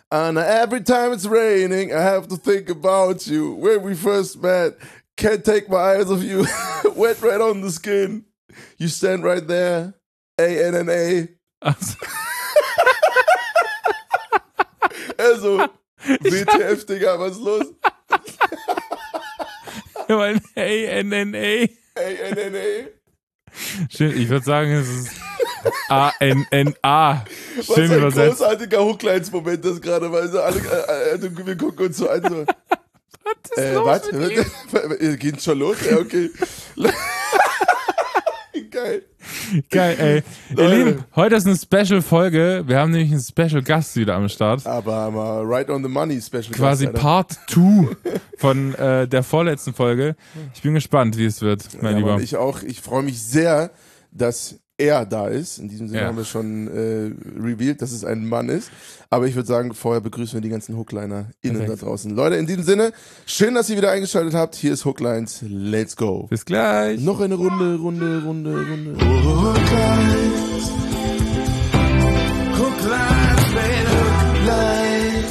And every time it's raining, I have to think about you. When we first met, can't take my eyes off you. Wet right on the skin. You stand right there. A-N-N-A. Also, WTF, Digga, was ist los? A-N-N-A. A-N-N-A. Schön, ich würde sagen, es ist A-N-N-A. Was Schön ein übersetzt. großartiger Hooklines-Moment das gerade, weil so alle, wir gucken uns so an, so. Was? Geht schon los? Ja, okay. Geil. Geil, ey. Ihr Lieben, heute ist eine Special-Folge. Wir haben nämlich einen Special-Gast wieder am Start. Aber mal right on the money Special. Quasi Gast, Part 2 von der vorletzten Folge. Ich bin gespannt, wie es wird, mein Lieber. Mann, ich auch. Ich freue mich sehr, dass er da ist. In diesem Sinne haben wir schon revealed, dass es ein Mann ist. Aber ich würde sagen, vorher begrüßen wir die ganzen Hookliner-Innen da draußen. Leute, in diesem Sinne, schön, dass ihr wieder eingeschaltet habt. Hier ist Hooklines. Let's go. Bis gleich. Noch eine Runde. Hooklines. Hooklines, baby. Hooklines.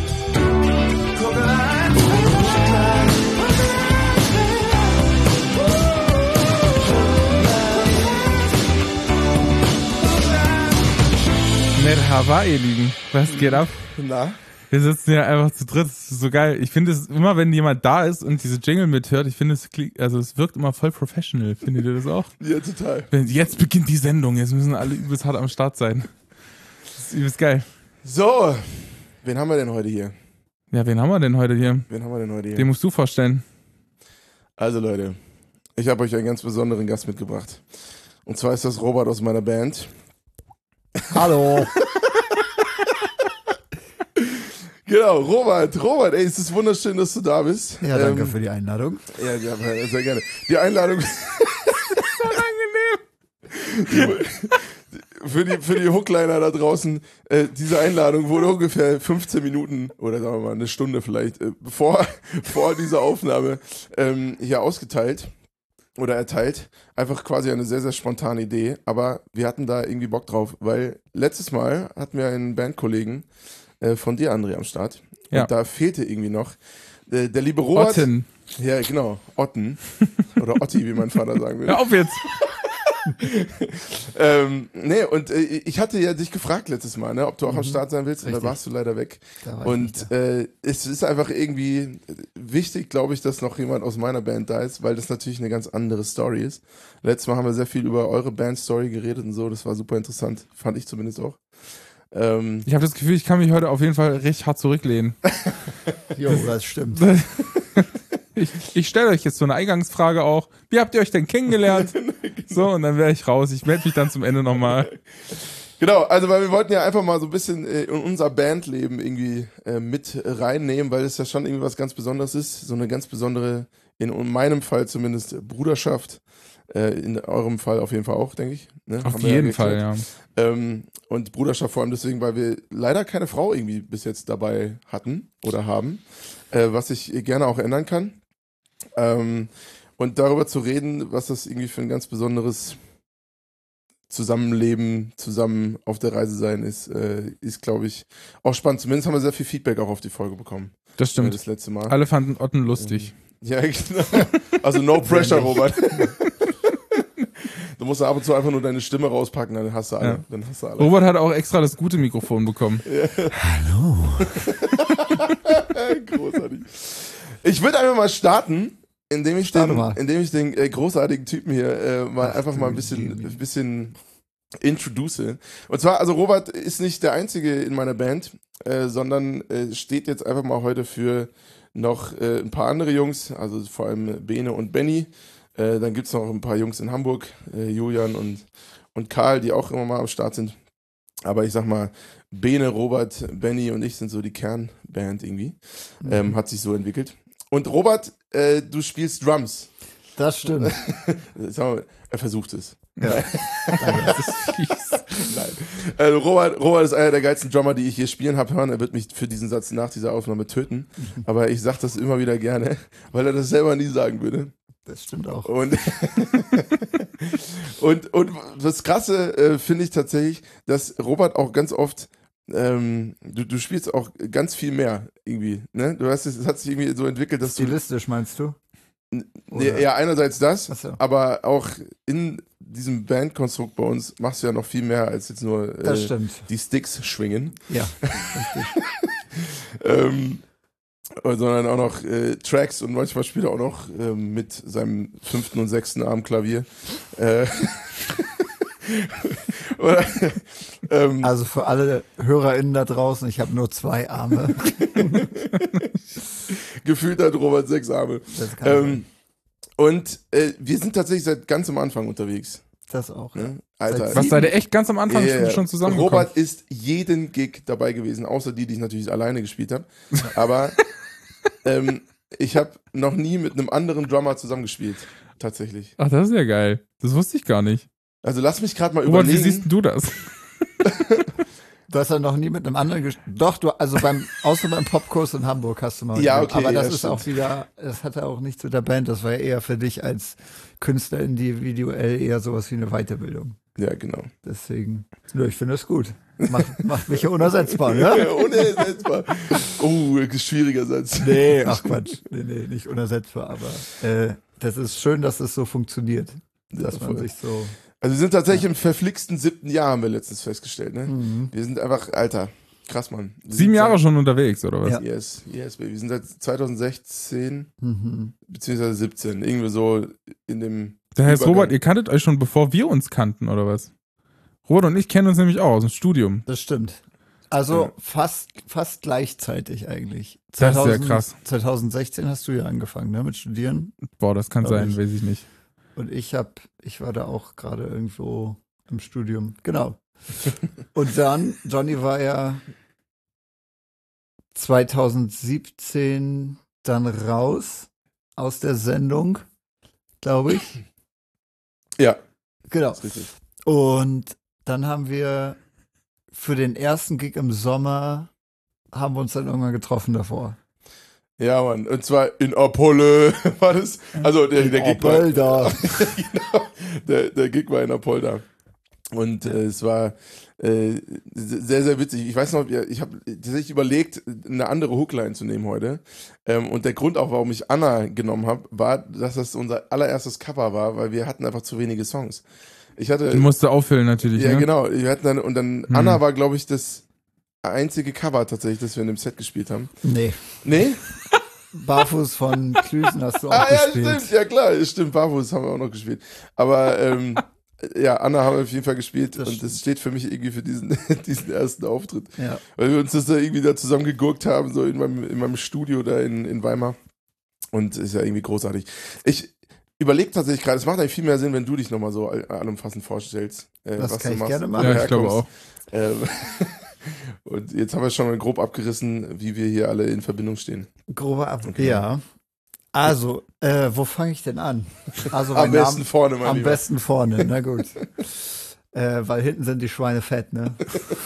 Merhaba, ihr Lieben. Was geht ab? Na? Wir sitzen ja einfach zu dritt. Das ist so geil. Ich finde es immer, wenn jemand da ist und diese Jingle mithört, ich finde es klingt, also es wirkt immer voll professional. Findet ihr das auch? Ja, total. Jetzt beginnt die Sendung. Jetzt müssen alle übelst hart am Start sein. Das ist übelst geil. So, wen haben wir denn heute hier? Ja, wen haben wir denn heute hier? Den musst du vorstellen. Also Leute, ich habe euch einen ganz besonderen Gast mitgebracht. Und zwar ist das Robert aus meiner Band. Hallo. Genau, Robert, ey, es ist wunderschön, dass du da bist. Ja, danke für die Einladung. Ja, sehr gerne. Die Einladung So angenehm. für die Hookliner da draußen, diese Einladung wurde ungefähr 15 Minuten oder sagen wir mal eine Stunde vielleicht vor dieser Aufnahme hier ausgeteilt oder erteilt. Einfach quasi eine sehr, sehr spontane Idee, aber wir hatten da irgendwie Bock drauf, weil letztes Mal hatten wir einen Bandkollegen von dir, André, am Start. Und Ja. da fehlte irgendwie noch der liebe Robert. Otten. Ja, genau. Otten. Oder Otti, wie mein Vater sagen würde. Hör auf jetzt. Nee, und ich hatte ja dich gefragt letztes Mal, ne, ob du auch am Start sein willst. Und da Richtig. warst du leider weg. Da war ich Und nicht es ist einfach irgendwie wichtig, glaube ich, dass noch jemand aus meiner Band da ist, weil das natürlich eine ganz andere Story ist. Letztes Mal haben wir sehr viel über eure Band-Story geredet und so. Das war super interessant. Fand ich zumindest auch. Ich habe das Gefühl, ich kann mich heute auf jeden Fall richtig hart zurücklehnen. Jo, das stimmt. Ich stelle euch jetzt so eine Eingangsfrage auch. Wie habt ihr euch denn kennengelernt? So, und dann wäre ich raus. Ich melde mich dann zum Ende nochmal. Genau, also weil wir wollten ja einfach mal so ein bisschen in unser Bandleben irgendwie mit reinnehmen, weil es ja schon irgendwie was ganz Besonderes ist. So eine ganz besondere, in meinem Fall zumindest, Bruderschaft. In eurem Fall auf jeden Fall auch, denke ich. Ne? Auf Haben wir jeden geklärt. Fall, ja. Und Bruderschaft vor allem deswegen, weil wir leider keine Frau irgendwie bis jetzt dabei hatten oder haben, was ich gerne auch ändern kann. Und darüber zu reden, was das irgendwie für ein ganz besonderes Zusammenleben, zusammen auf der Reise sein ist, glaube ich, auch spannend. Zumindest haben wir sehr viel Feedback auch auf die Folge bekommen. Das stimmt. Das letzte Mal. Alle fanden Otten lustig. Ja, genau. Also no pressure, Robert. Du musst ab und zu einfach nur deine Stimme rauspacken, dann hast du alle. Ja. Dann hast du alle. Robert hat auch extra das gute Mikrofon bekommen. Hallo. Großartig. Ich würde einfach mal starten, indem ich den großartigen Typen hier einfach mal ein bisschen introduce. Und zwar, also Robert ist nicht der Einzige in meiner Band, sondern steht jetzt einfach mal heute für noch ein paar andere Jungs, also vor allem Bene und Benny. Dann gibt es noch ein paar Jungs in Hamburg, Julian und Karl, die auch immer mal am Start sind. Aber ich sag mal, Bene, Robert, Benny und ich sind so die Kernband irgendwie. Hat sich so entwickelt. Und Robert, du spielst Drums. Das stimmt. Sag mal, er versucht es. Ja. Das ist fies. Nein. Robert ist einer der geilsten Drummer, die ich hier spielen habe hören. Er wird mich für diesen Satz nach dieser Aufnahme töten. Aber ich sag das immer wieder gerne, weil er das selber nie sagen würde. Das stimmt auch. Und das Krasse finde ich tatsächlich, dass Robert auch ganz oft du spielst auch ganz viel mehr irgendwie, ne? Du hast es hat sich irgendwie so entwickelt, dass du Stilistisch meinst du? Nee, ja, einerseits das, Ach so. aber auch in diesem Bandkonstrukt bei uns machst du ja noch viel mehr als jetzt nur Das stimmt. die Sticks schwingen, Ja, richtig. sondern auch noch Tracks und manchmal spielt er auch noch mit seinem 5. und 6. Arm Klavier. Oder, Also für alle HörerInnen da draußen, ich habe nur 2 Arme. gefühlt hat Robert 6 Arme. Das kann sein. Und wir sind tatsächlich seit ganz am Anfang unterwegs. Das auch. Ne? Alter. Was seid ihr echt ganz am Anfang schon zusammengekommen? Robert ist jeden Gig dabei gewesen, außer die ich natürlich alleine gespielt habe. Aber ich habe noch nie mit einem anderen Drummer zusammengespielt. Tatsächlich. Ach, das ist ja geil. Das wusste ich gar nicht. Also lass mich gerade mal Robert, überlegen. wie siehst du das? Du hast ja noch nie mit einem anderen Doch, also außer beim Popkurs in Hamburg hast du mal. Ja, okay, aber das ja, ist stimmt. auch wieder, das hatte auch nichts mit der Band, das war ja eher für dich als Künstler individuell eher sowas wie eine Weiterbildung. Ja, genau. Deswegen, ja, ich finde das gut. Macht mich ja unersetzbar, ne? Unersetzbar. Oh, schwieriger Satz. Nee, ach Quatsch. Nee, nicht unersetzbar, aber das ist schön, dass es so funktioniert. Dass man voll. sich so. Also wir sind tatsächlich im verflixten 7. Jahr, haben wir letztens festgestellt, ne? Wir sind einfach, Alter, krass, Mann. Wir 7 sind Jahre seit- schon unterwegs, oder was? Ja. Yes, baby. Wir sind seit 2016, beziehungsweise 17, irgendwie so in dem Der heißt Übergang. Robert, ihr kanntet euch schon, bevor wir uns kannten, oder was? Robert und ich kennen uns nämlich auch aus dem Studium. Das stimmt. Also fast gleichzeitig eigentlich. Das ist ja krass. 2016 hast du ja angefangen, ne, mit Studieren. Boah, das kann Glaub sein, ich. weiß ich nicht. Und ich war da auch gerade irgendwo im Studium. Genau. Und dann, Johnny war ja 2017 dann raus aus der Sendung, glaube ich. Ja, Genau. ist richtig. Und dann haben wir für den ersten Gig im Sommer haben wir uns dann irgendwann getroffen davor. Ja, Mann. Und zwar in Apollo war das. Also der Gig war. da. Genau. Der Gig war in Apolda. Und es war sehr, sehr witzig. Ich weiß noch, ich habe tatsächlich überlegt, eine andere Hookline zu nehmen heute. Und der Grund auch, warum ich Anna genommen habe, war, dass das unser allererstes Cover war, weil wir hatten einfach zu wenige Songs. Du musst auffüllen natürlich, Ja, ne? genau. Wir hatten dann Anna war, glaube ich, das einzige Cover tatsächlich, das wir in dem Set gespielt haben. Nee. Nee? Barfuß von Klüsen hast du auch Ja, gespielt. stimmt, ja klar, stimmt, Barfuß haben wir auch noch gespielt. Aber ja, Anna haben wir auf jeden Fall gespielt Das und das steht für mich irgendwie für diesen ersten Auftritt. Ja. Weil wir uns das da irgendwie da zusammen gegurkt haben, so in meinem Studio da in Weimar. Und ist ja irgendwie großartig. Ich überlege tatsächlich gerade, es macht eigentlich viel mehr Sinn, wenn du dich nochmal so allumfassend vorstellst. Das was kann du ich machst, gerne wo machen. du Ja, ich glaube herkommst. auch. Und jetzt haben wir schon mal grob abgerissen, wie wir hier alle in Verbindung stehen. Grober Ab. Okay. Ja. Also, wo fange ich denn an? Also Am mein besten Name, vorne, mein am Lieber. besten vorne, na gut. Weil hinten sind die Schweine fett, ne?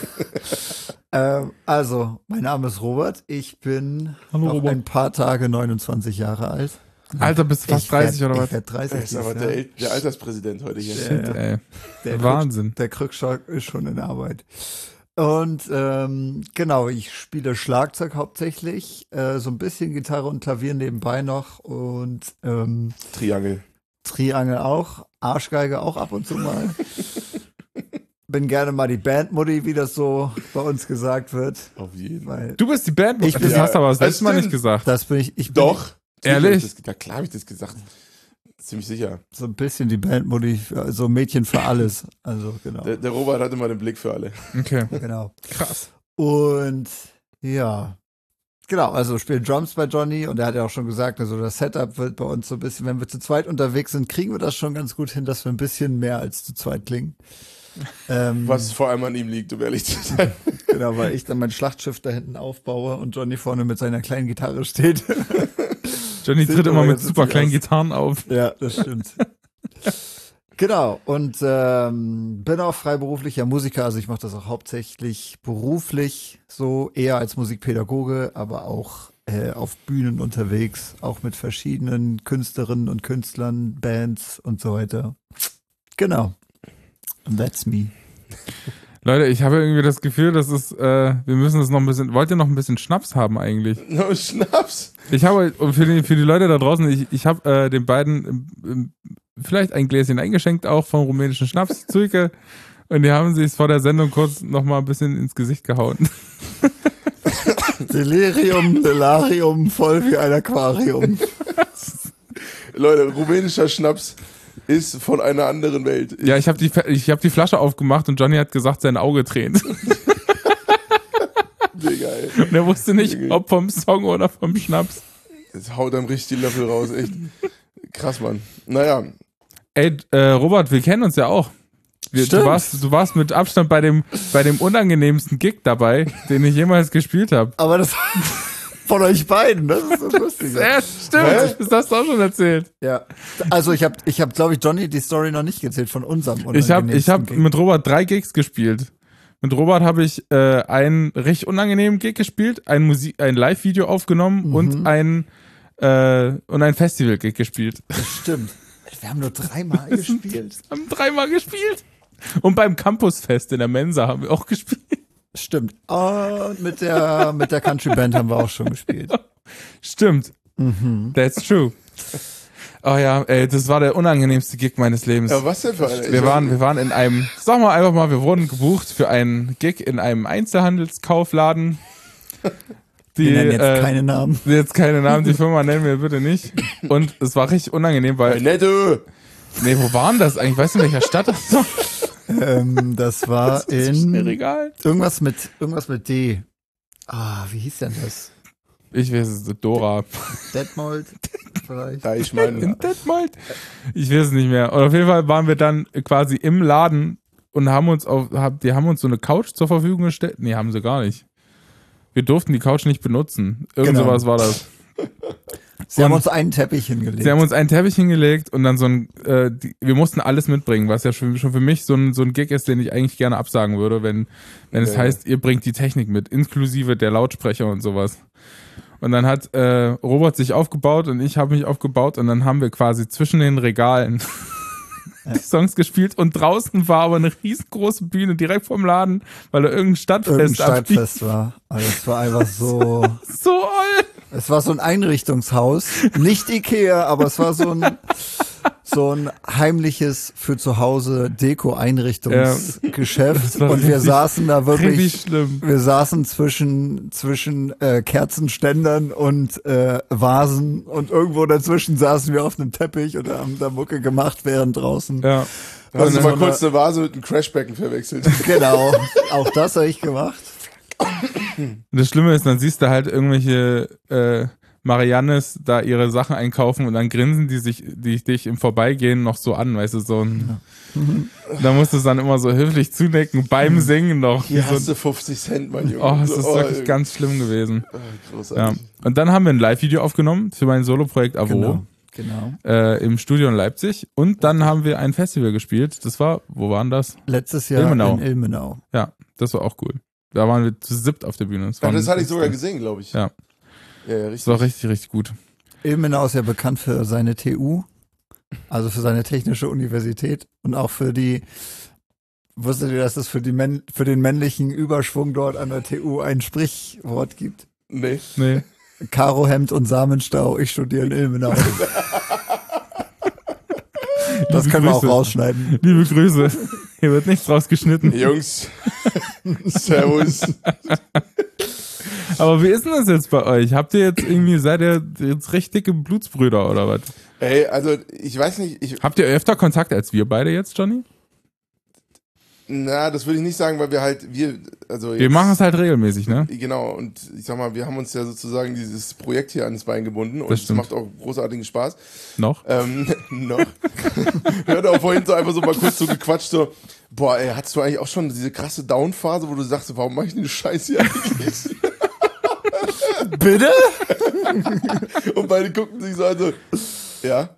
Also, mein Name ist Robert. Ich bin Hallo, noch Robert. ein paar Tage 29 Jahre alt. Alter, bist du fast Ich 30 werd, oder was? Ich werde 30. Das ist aber dieses Jahr. der Alterspräsident heute hier. Shit, ey. Der Wahnsinn. Der Krückstock ist schon in Arbeit. Und genau, ich spiele Schlagzeug hauptsächlich, so ein bisschen Gitarre und Klavier nebenbei noch und Triangel. Triangel auch, Arschgeige auch ab und zu mal. Bin gerne mal die Bandmutti, wie das so bei uns gesagt wird. Auf jeden Fall. Weil Du bist die Band. Ich Das bin- hast du aber das das letzte Mal nicht stimmt. gesagt. das bin ich. Ich bin Doch. Ehrlich? Ja, klar habe ich das gesagt. Ziemlich sicher. so ein bisschen die Bandmutti, so Mädchen für alles. Also genau. Der Robert hat immer den Blick für alle. Okay, Genau. krass. Und ja, genau, also spielen Drums bei Johnny und er hat ja auch schon gesagt, also das Setup wird bei uns so ein bisschen, wenn wir zu zweit unterwegs sind, kriegen wir das schon ganz gut hin, dass wir ein bisschen mehr als zu zweit klingen. Was vor allem an ihm liegt, um ehrlich zu sein. Genau, weil ich dann mein Schlachtschiff da hinten aufbaue und Johnny vorne mit seiner kleinen Gitarre steht. Johnny Sieht tritt immer aber mit ganz super witzig kleinen aus. Gitarren auf. Ja, das stimmt. Genau, und bin auch freiberuflicher Musiker, also ich mache das auch hauptsächlich beruflich, so eher als Musikpädagoge, aber auch auf Bühnen unterwegs, auch mit verschiedenen Künstlerinnen und Künstlern, Bands und so weiter. Genau. And that's me. Leute, ich habe irgendwie das Gefühl, dass wir müssen es noch ein bisschen, wollt ihr noch ein bisschen Schnaps haben eigentlich? No, Schnaps? Ich habe, für die Leute da draußen, ich habe den beiden vielleicht ein Gläschen eingeschenkt, auch vom rumänischen Schnaps, Zuike, und die haben sich vor der Sendung kurz noch mal ein bisschen ins Gesicht gehauen. Delirium, voll wie ein Aquarium. Leute, rumänischer Schnaps ist von einer anderen Welt. Ja, ich habe die Flasche aufgemacht und Johnny hat gesagt, sein Auge tränt. Digga, ey. Und er wusste nicht, ob vom Song oder vom Schnaps. Jetzt haut einem richtig die Löffel raus, echt. Krass, Mann. Naja. Ey, Robert, wir kennen uns ja auch. Du warst mit Abstand bei dem unangenehmsten Gig dabei, den ich jemals gespielt habe. Aber das von euch beiden, das ist so lustig. Ja, stimmt, das hast du auch schon erzählt. Ja. Also ich hab, glaube ich, Johnny die Story noch nicht gezählt von unserem Ich hab Gig. mit Robert 3 Gigs gespielt. Mit Robert habe ich einen richtig unangenehmen Gig gespielt, ein Live-Video aufgenommen und ein Festival-Gig gespielt. Das stimmt. Wir haben nur 3-mal gespielt. Wir haben 3-mal gespielt. Und beim Campusfest in der Mensa haben wir auch gespielt. Stimmt. Und mit der Country Band haben wir auch schon gespielt. Stimmt. That's true. Oh ja, ey, das war der unangenehmste Gig meines Lebens. Ja, was denn für eine? Wir waren in einem, sag mal einfach mal, wir wurden gebucht für einen Gig in einem Einzelhandelskaufladen. Wir nennen jetzt keine Namen. Jetzt keine Namen, die Firma nennen wir bitte nicht. Und es war richtig unangenehm, weil... Netto! Nee, wo waren das eigentlich? Weißt du, in welcher Stadt das war? Das war das ist in... mir egal. Irgendwas mit D. Wie hieß denn das? Ich weiß es, Dora. Detmold vielleicht? Deichmann. In Detmold? Ich weiß es nicht mehr. Und auf jeden Fall waren wir dann quasi im Laden und die haben uns so eine Couch zur Verfügung gestellt. Nee, haben sie gar nicht. Wir durften die Couch nicht benutzen. Sowas war das. Sie haben uns einen Teppich hingelegt. Und dann wir mussten alles mitbringen, was ja schon für mich so ein Gig ist, den ich eigentlich gerne absagen würde, wenn es heißt, ihr bringt die Technik mit, inklusive der Lautsprecher und sowas. Und dann hat Robert sich aufgebaut und ich habe mich aufgebaut und dann haben wir quasi zwischen den Regalen die Songs gespielt und draußen war aber eine riesengroße Bühne direkt vorm Laden, weil da irgendein Stadtfest war. Also es war einfach so... so oll. Es war so ein Einrichtungshaus, nicht Ikea, aber es war so ein heimliches für zu Hause Deko-Einrichtungsgeschäft und wir saßen da wirklich, wir saßen zwischen Kerzenständern und Vasen und irgendwo dazwischen saßen wir auf einem Teppich und haben da Mucke gemacht, während draußen. Ja. Hast du mal kurz eine Vase mit einem Crashbecken verwechselt? Genau, auch das habe ich gemacht. Das Schlimme ist, dann siehst du halt irgendwelche Mariannes da ihre Sachen einkaufen und dann grinsen die dich im Vorbeigehen noch so an, weißt du, da musst du es dann immer so höflich zudecken, beim Singen noch. Hier hast du 50 Cent, mein Junge. Oh, das ist wirklich ganz schlimm gewesen. Großartig. Ja. Und dann haben wir ein Live-Video aufgenommen für mein Solo-Projekt Avo. Genau. Im Studio in Leipzig. Und dann haben wir ein Festival gespielt. Das war, wo waren das? Letztes Jahr in Ilmenau. Ja, das war auch cool. Da waren wir zu siebt auf der Bühne. Das hatte ich sogar gesehen, glaube ich. Ja. Ja, richtig. Das war richtig, richtig gut. Ilmenau ist ja bekannt für seine TU, also für seine technische Universität und auch für die, wusstet ihr, dass es für den männlichen Überschwung dort an der TU ein Sprichwort gibt? Nee. Karohemd und Samenstau, ich studiere in Ilmenau. Das können wir auch rausschneiden. Liebe Grüße. Hier wird nichts rausgeschnitten. Jungs. Servus. Aber wie ist denn das jetzt bei euch? Seid ihr jetzt richtig dicke Blutsbrüder oder was? Ey, also ich weiß nicht. Habt ihr öfter Kontakt als wir beide jetzt, Johnny? Na, das würde ich nicht sagen, weil wir machen es halt regelmäßig, ne? Genau, und ich sag mal, wir haben uns ja sozusagen dieses Projekt hier ans Bein gebunden und es macht auch großartigen Spaß. Noch? Noch. Wir hatten auch vorhin so einfach so mal kurz so gequatscht, so, boah, ey, hattest du eigentlich auch schon diese krasse Down-Phase, wo du sagst, warum mach ich denn den Scheiß hier eigentlich? Bitte? Und beide guckten sich so an, so, ja.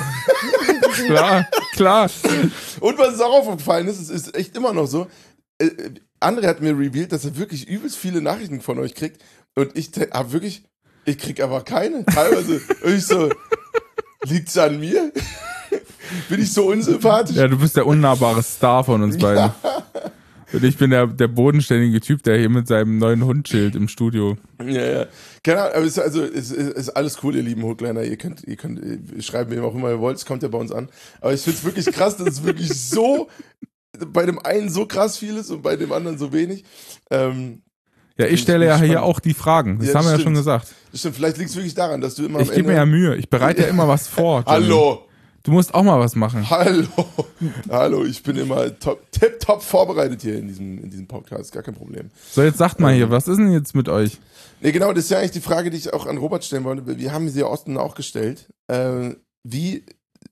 Klar. Und was uns auch aufgefallen ist, es ist echt immer noch so, André hat mir revealed, dass er wirklich übelst viele Nachrichten von euch kriegt und ich krieg einfach keine, teilweise. Und ich so, liegt's an mir? Bin ich so unsympathisch? Ja, du bist der unnahbare Star von uns beiden. Und ich bin der bodenständige Typ, der hier mit seinem neuen Hund chillt im Studio. Ja. Keine Ahnung, aber es ist alles cool, ihr lieben Hookliner. Ihr könnt schreiben, wem auch immer ihr wollt, es kommt ja bei uns an. Aber ich finde es wirklich krass, dass es wirklich so, bei dem einen so krass viel ist und bei dem anderen so wenig. Ja, ich stelle ja hier auch die Fragen. Das haben wir ja schon gesagt. Das stimmt, vielleicht liegt es wirklich daran, dass du immer Ich gebe mir ja Mühe. Ich bereite ja immer was vor. Johnny. Hallo! Du musst auch mal was machen. Hallo, ich bin immer tipptopp vorbereitet hier in diesem Podcast, gar kein Problem. So, jetzt sagt mal hier, was ist denn jetzt mit euch? Nee, genau, das ist ja eigentlich die Frage, die ich auch an Robert stellen wollte. Wir haben sie ja Osten auch gestellt. Wie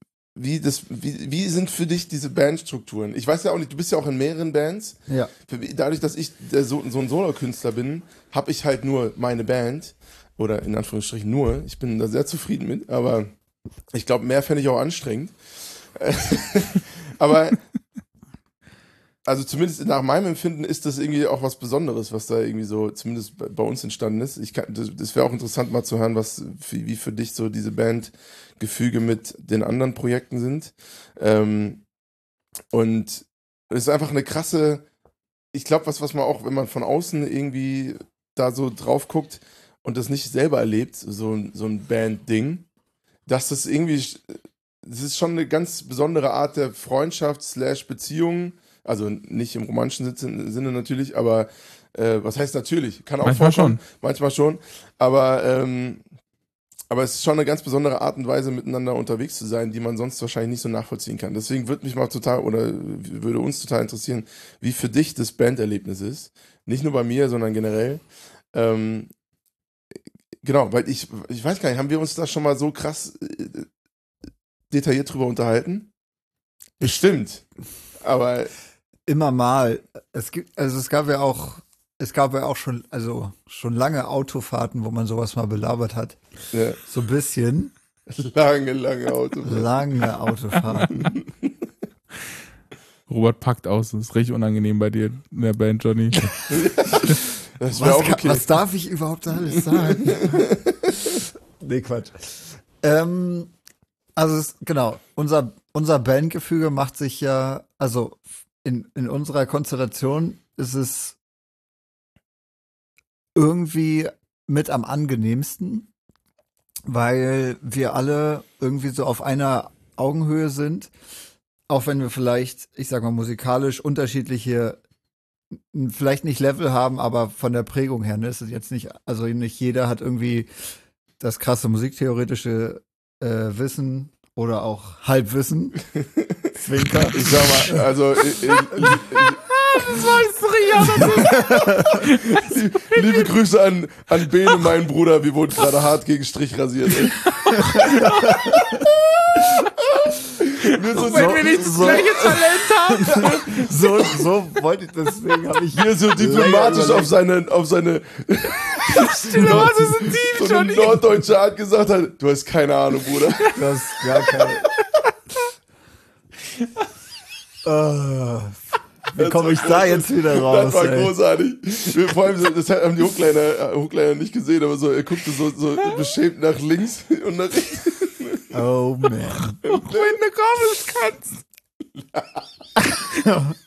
sind für dich diese Bandstrukturen? Ich weiß ja auch nicht, du bist ja auch in mehreren Bands. Ja. Dadurch, dass ich so ein Solo-Künstler bin, habe ich halt nur meine Band. Oder in Anführungsstrichen nur. Ich bin da sehr zufrieden mit, aber ich glaube, mehr fände ich auch anstrengend. Aber also zumindest nach meinem Empfinden ist das irgendwie auch was Besonderes, was da irgendwie so zumindest bei uns entstanden ist. Das wäre auch interessant mal zu hören, wie für dich so diese Bandgefüge mit den anderen Projekten sind. Und es ist einfach eine krasse, ich glaube, was man auch, wenn man von außen irgendwie da so drauf guckt und das nicht selber erlebt, so ein Band-Ding, dass das irgendwie, das ist schon eine ganz besondere Art der Freundschaft / Beziehung, also nicht im romantischen Sinne natürlich, aber was heißt natürlich? Kann auch manchmal vorkommen, schon. Manchmal schon, aber es ist schon eine ganz besondere Art und Weise, miteinander unterwegs zu sein, die man sonst wahrscheinlich nicht so nachvollziehen kann. Deswegen würde uns total interessieren, wie für dich das Banderlebnis ist. Nicht nur bei mir, sondern generell. Genau, weil ich weiß gar nicht, haben wir uns da schon mal so krass detailliert drüber unterhalten? Bestimmt. Aber immer mal. Es gab ja auch schon lange Autofahrten, wo man sowas mal belabert hat. ja, So ein bisschen. lange Autofahrten. Lange Autofahrten. Robert packt aus, das ist richtig unangenehm bei dir in der Band, Johnny. Das wäre auch okay. Was darf ich überhaupt alles sagen? Nee, Quatsch. Genau, unser Bandgefüge macht sich ja, also in unserer Konstellation ist es irgendwie mit am angenehmsten, weil wir alle irgendwie so auf einer Augenhöhe sind, auch wenn wir vielleicht, ich sag mal, musikalisch unterschiedliche, vielleicht nicht Level haben, aber von der Prägung her, ne, ist es jetzt nicht, also nicht jeder hat irgendwie das krasse musiktheoretische Wissen oder auch Halbwissen. Zwinker. Ich sag mal, also liebe Grüße an Bene, meinen Bruder. Wir wurden gerade hart gegen Strich rasiert. Wenn wir nicht das gleiche Talent haben. So wollte ich, deswegen habe ich hier so diplomatisch auf seine so eine norddeutsche Art gesagt hat, du hast keine Ahnung, Bruder. Du hast gar keine. Wie komme ich da jetzt wieder raus? Das war großartig. Vor allem, das haben die Hookliner nicht gesehen, aber so, er guckte so beschämt nach links und nach rechts. Oh man. Wenn du kommen kannst.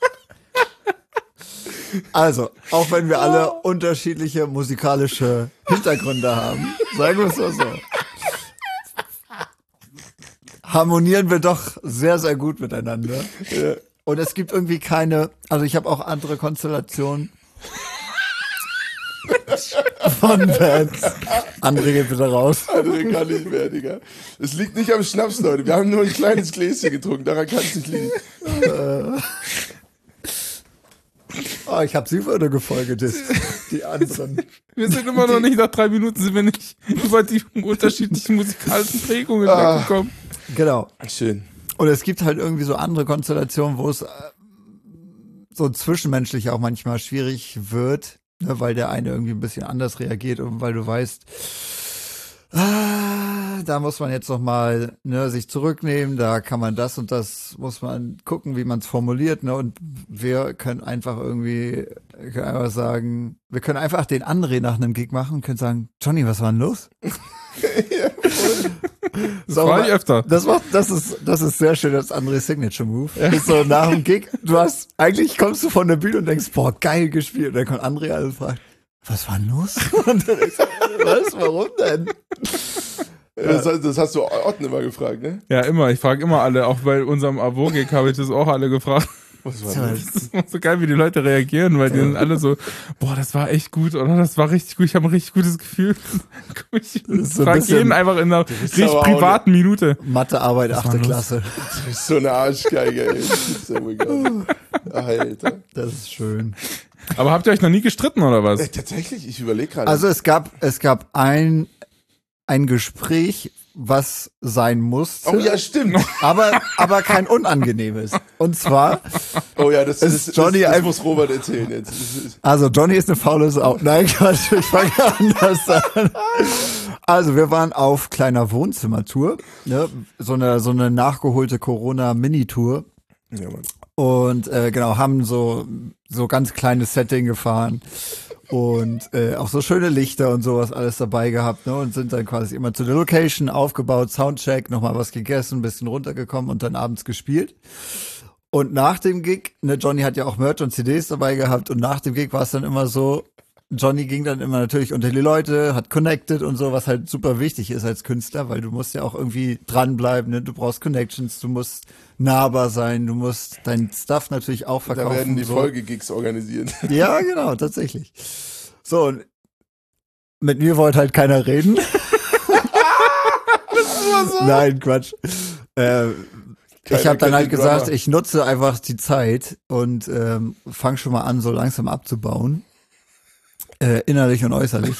Also, auch wenn wir alle unterschiedliche musikalische Hintergründe haben, sagen wir es mal so, harmonieren wir doch sehr, sehr gut miteinander. Ja. Und es gibt irgendwie keine, also ich habe auch andere Konstellationen von Bands. André geht bitte raus. André kann nicht mehr, Digga. Es liegt nicht am Schnaps, Leute. Wir haben nur ein kleines Gläschen getrunken. Daran kann es nicht liegen. Oh, ich habe sie würde gefolgt, die anderen. Wir sind immer noch nicht, nach 3 Minuten sind wir nicht über die unterschiedlichen musikalischen Prägungen weggekommen. Genau. Schön. Und es gibt halt irgendwie so andere Konstellationen, wo es so zwischenmenschlich auch manchmal schwierig wird, ne, weil der eine irgendwie ein bisschen anders reagiert und weil du weißt, da muss man jetzt noch mal, ne, sich zurücknehmen, da kann man das und das, muss man gucken, wie man es formuliert, ne, und wir können einfach sagen, wir können einfach den André nach einem Gig machen und können sagen, Johnny, was war denn los? Ja, voll. Das war ich öfter. Das ist sehr schön, das André Signature Move. Ja. Ist so nach dem Gig, eigentlich kommst du von der Bühne und denkst, boah, geil gespielt. Und dann kommt André und fragt, was war denn los? Und dann denkst du, was, warum denn? Ja. Das hast du Otten immer gefragt, ne? Ja, immer. Ich frage immer alle. Auch bei unserem Abo-Gig habe ich das auch alle gefragt. Was war das? Das ist so geil, wie die Leute reagieren, weil die sind alle so, boah, das war echt gut, oder? Das war richtig gut, ich habe ein richtig gutes Gefühl. Ich frage jeden einfach in einer richtig privaten Minute. Mathearbeit, 8. Klasse. Du bist so eine Arschgeige, ey. Alter. Das ist schön. Aber habt ihr euch noch nie gestritten, oder was? Tatsächlich, ich überlege gerade. Also es gab ein Gespräch, was sein musste. Oh ja, stimmt. Aber kein unangenehmes. Und zwar oh ja, das Johnny das muss Robert erzählen jetzt. Also Johnny ist eine faule Sau. Nein, Quatsch, ich fange anders an. Also wir waren auf kleiner Wohnzimmertour, ne? so eine nachgeholte Corona-Mini-Tour. Ja, Mann. Und genau, haben so ganz kleines Setting gefahren. Und auch so schöne Lichter und sowas alles dabei gehabt, ne? Und sind dann quasi immer zu der Location aufgebaut, Soundcheck, nochmal was gegessen, ein bisschen runtergekommen und dann abends gespielt. Und nach dem Gig, ne, Johnny hat ja auch Merch und CDs dabei gehabt und nach dem Gig war es dann immer so, Johnny ging dann immer natürlich unter die Leute, hat connected und so, was halt super wichtig ist als Künstler, weil du musst ja auch irgendwie dranbleiben, ne? Du brauchst Connections, du musst nahbar sein, du musst dein Stuff natürlich auch verkaufen. Da werden die so. Folgegigs organisiert. Ja, genau, tatsächlich. So, und mit mir wollte halt keiner reden. Das ist immer so. Nein, Quatsch. Ich habe dann halt gesagt, ich nutze einfach die Zeit und fange schon mal an, so langsam abzubauen. Innerlich und äußerlich.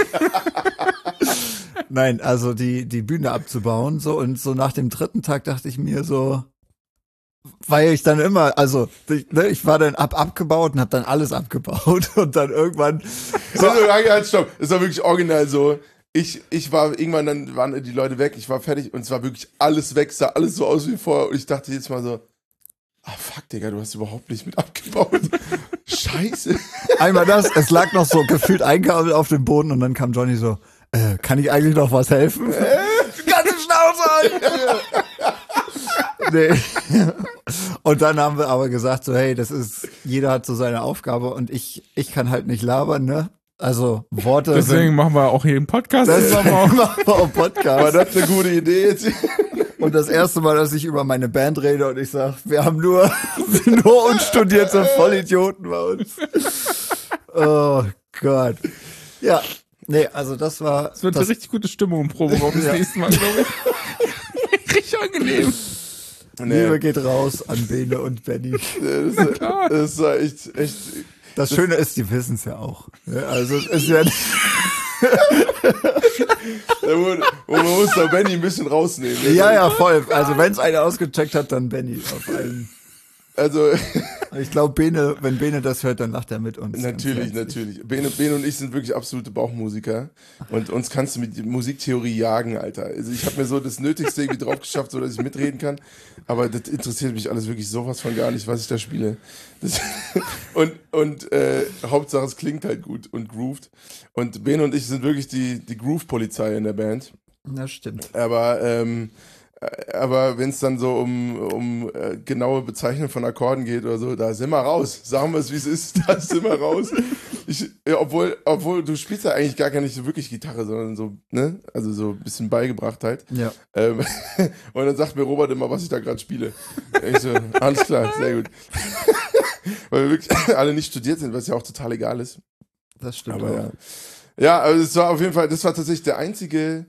Nein, also die Bühne abzubauen. So, und so nach dem 3. Tag dachte ich mir so, weil ich dann immer, also ich war dann abgebaut und habe dann alles abgebaut und dann irgendwann so. Halt, stopp. Es war wirklich original so. Ich war irgendwann, dann waren die Leute weg, ich war fertig und es war wirklich alles weg, sah alles so aus wie vorher und ich dachte jetzt mal so, fuck, Digga, du hast überhaupt nicht mit abgebaut. Scheiße. Einmal es lag noch so gefühlt eingekabelt auf dem Boden und dann kam Johnny so, kann ich eigentlich noch was helfen? Ganze Schnauze halten! Nee. Und dann haben wir aber gesagt so, hey, jeder hat so seine Aufgabe und ich kann halt nicht labern, ne? Also Worte. Deswegen machen wir auch hier einen Podcast. Machen wir auch einen Podcast. War das eine gute Idee jetzt? Und das erste Mal, dass ich über meine Band rede und ich sage, wir haben nur unstudierte Vollidioten bei uns. Oh Gott. Ja, nee, also das war... Das wird eine richtig gute Stimmung im Proberaum das nächste Mal, glaube ich. Richtig angenehm. Nee. Liebe geht raus an Bene und Benny. Das war echt... Das Schöne ist, die wissen es ja auch. Also es ist ja... Man muss da Benny ein bisschen rausnehmen. Ja, voll. Also wenn es einer ausgecheckt hat, dann Benny auf allen. Also ich glaube, wenn Bene das hört, dann lacht er mit uns. Natürlich. Bene und ich sind wirklich absolute Bauchmusiker und uns kannst du mit Musiktheorie jagen, Alter. Also ich habe mir so das Nötigste irgendwie drauf geschafft, so dass ich mitreden kann, aber das interessiert mich alles wirklich sowas von gar nicht, was ich da spiele. Und Hauptsache es klingt halt gut und grooved. Und Bene und ich sind wirklich die Groove-Polizei in der Band. Das stimmt. Aber wenn es dann so um genaue Bezeichnung von Akkorden geht oder so, da sind wir raus. Sagen wir es, wie es ist, da sind wir raus. Obwohl du spielst ja eigentlich gar nicht so wirklich Gitarre, sondern so, ne? Also so ein bisschen beigebracht halt. Ja. Und dann sagt mir Robert immer, was ich da gerade spiele. Ich so, alles klar, sehr gut. Weil wir wirklich alle nicht studiert sind, was ja auch total egal ist. Das stimmt. Aber auch. ja, also es war auf jeden Fall, das war tatsächlich der einzige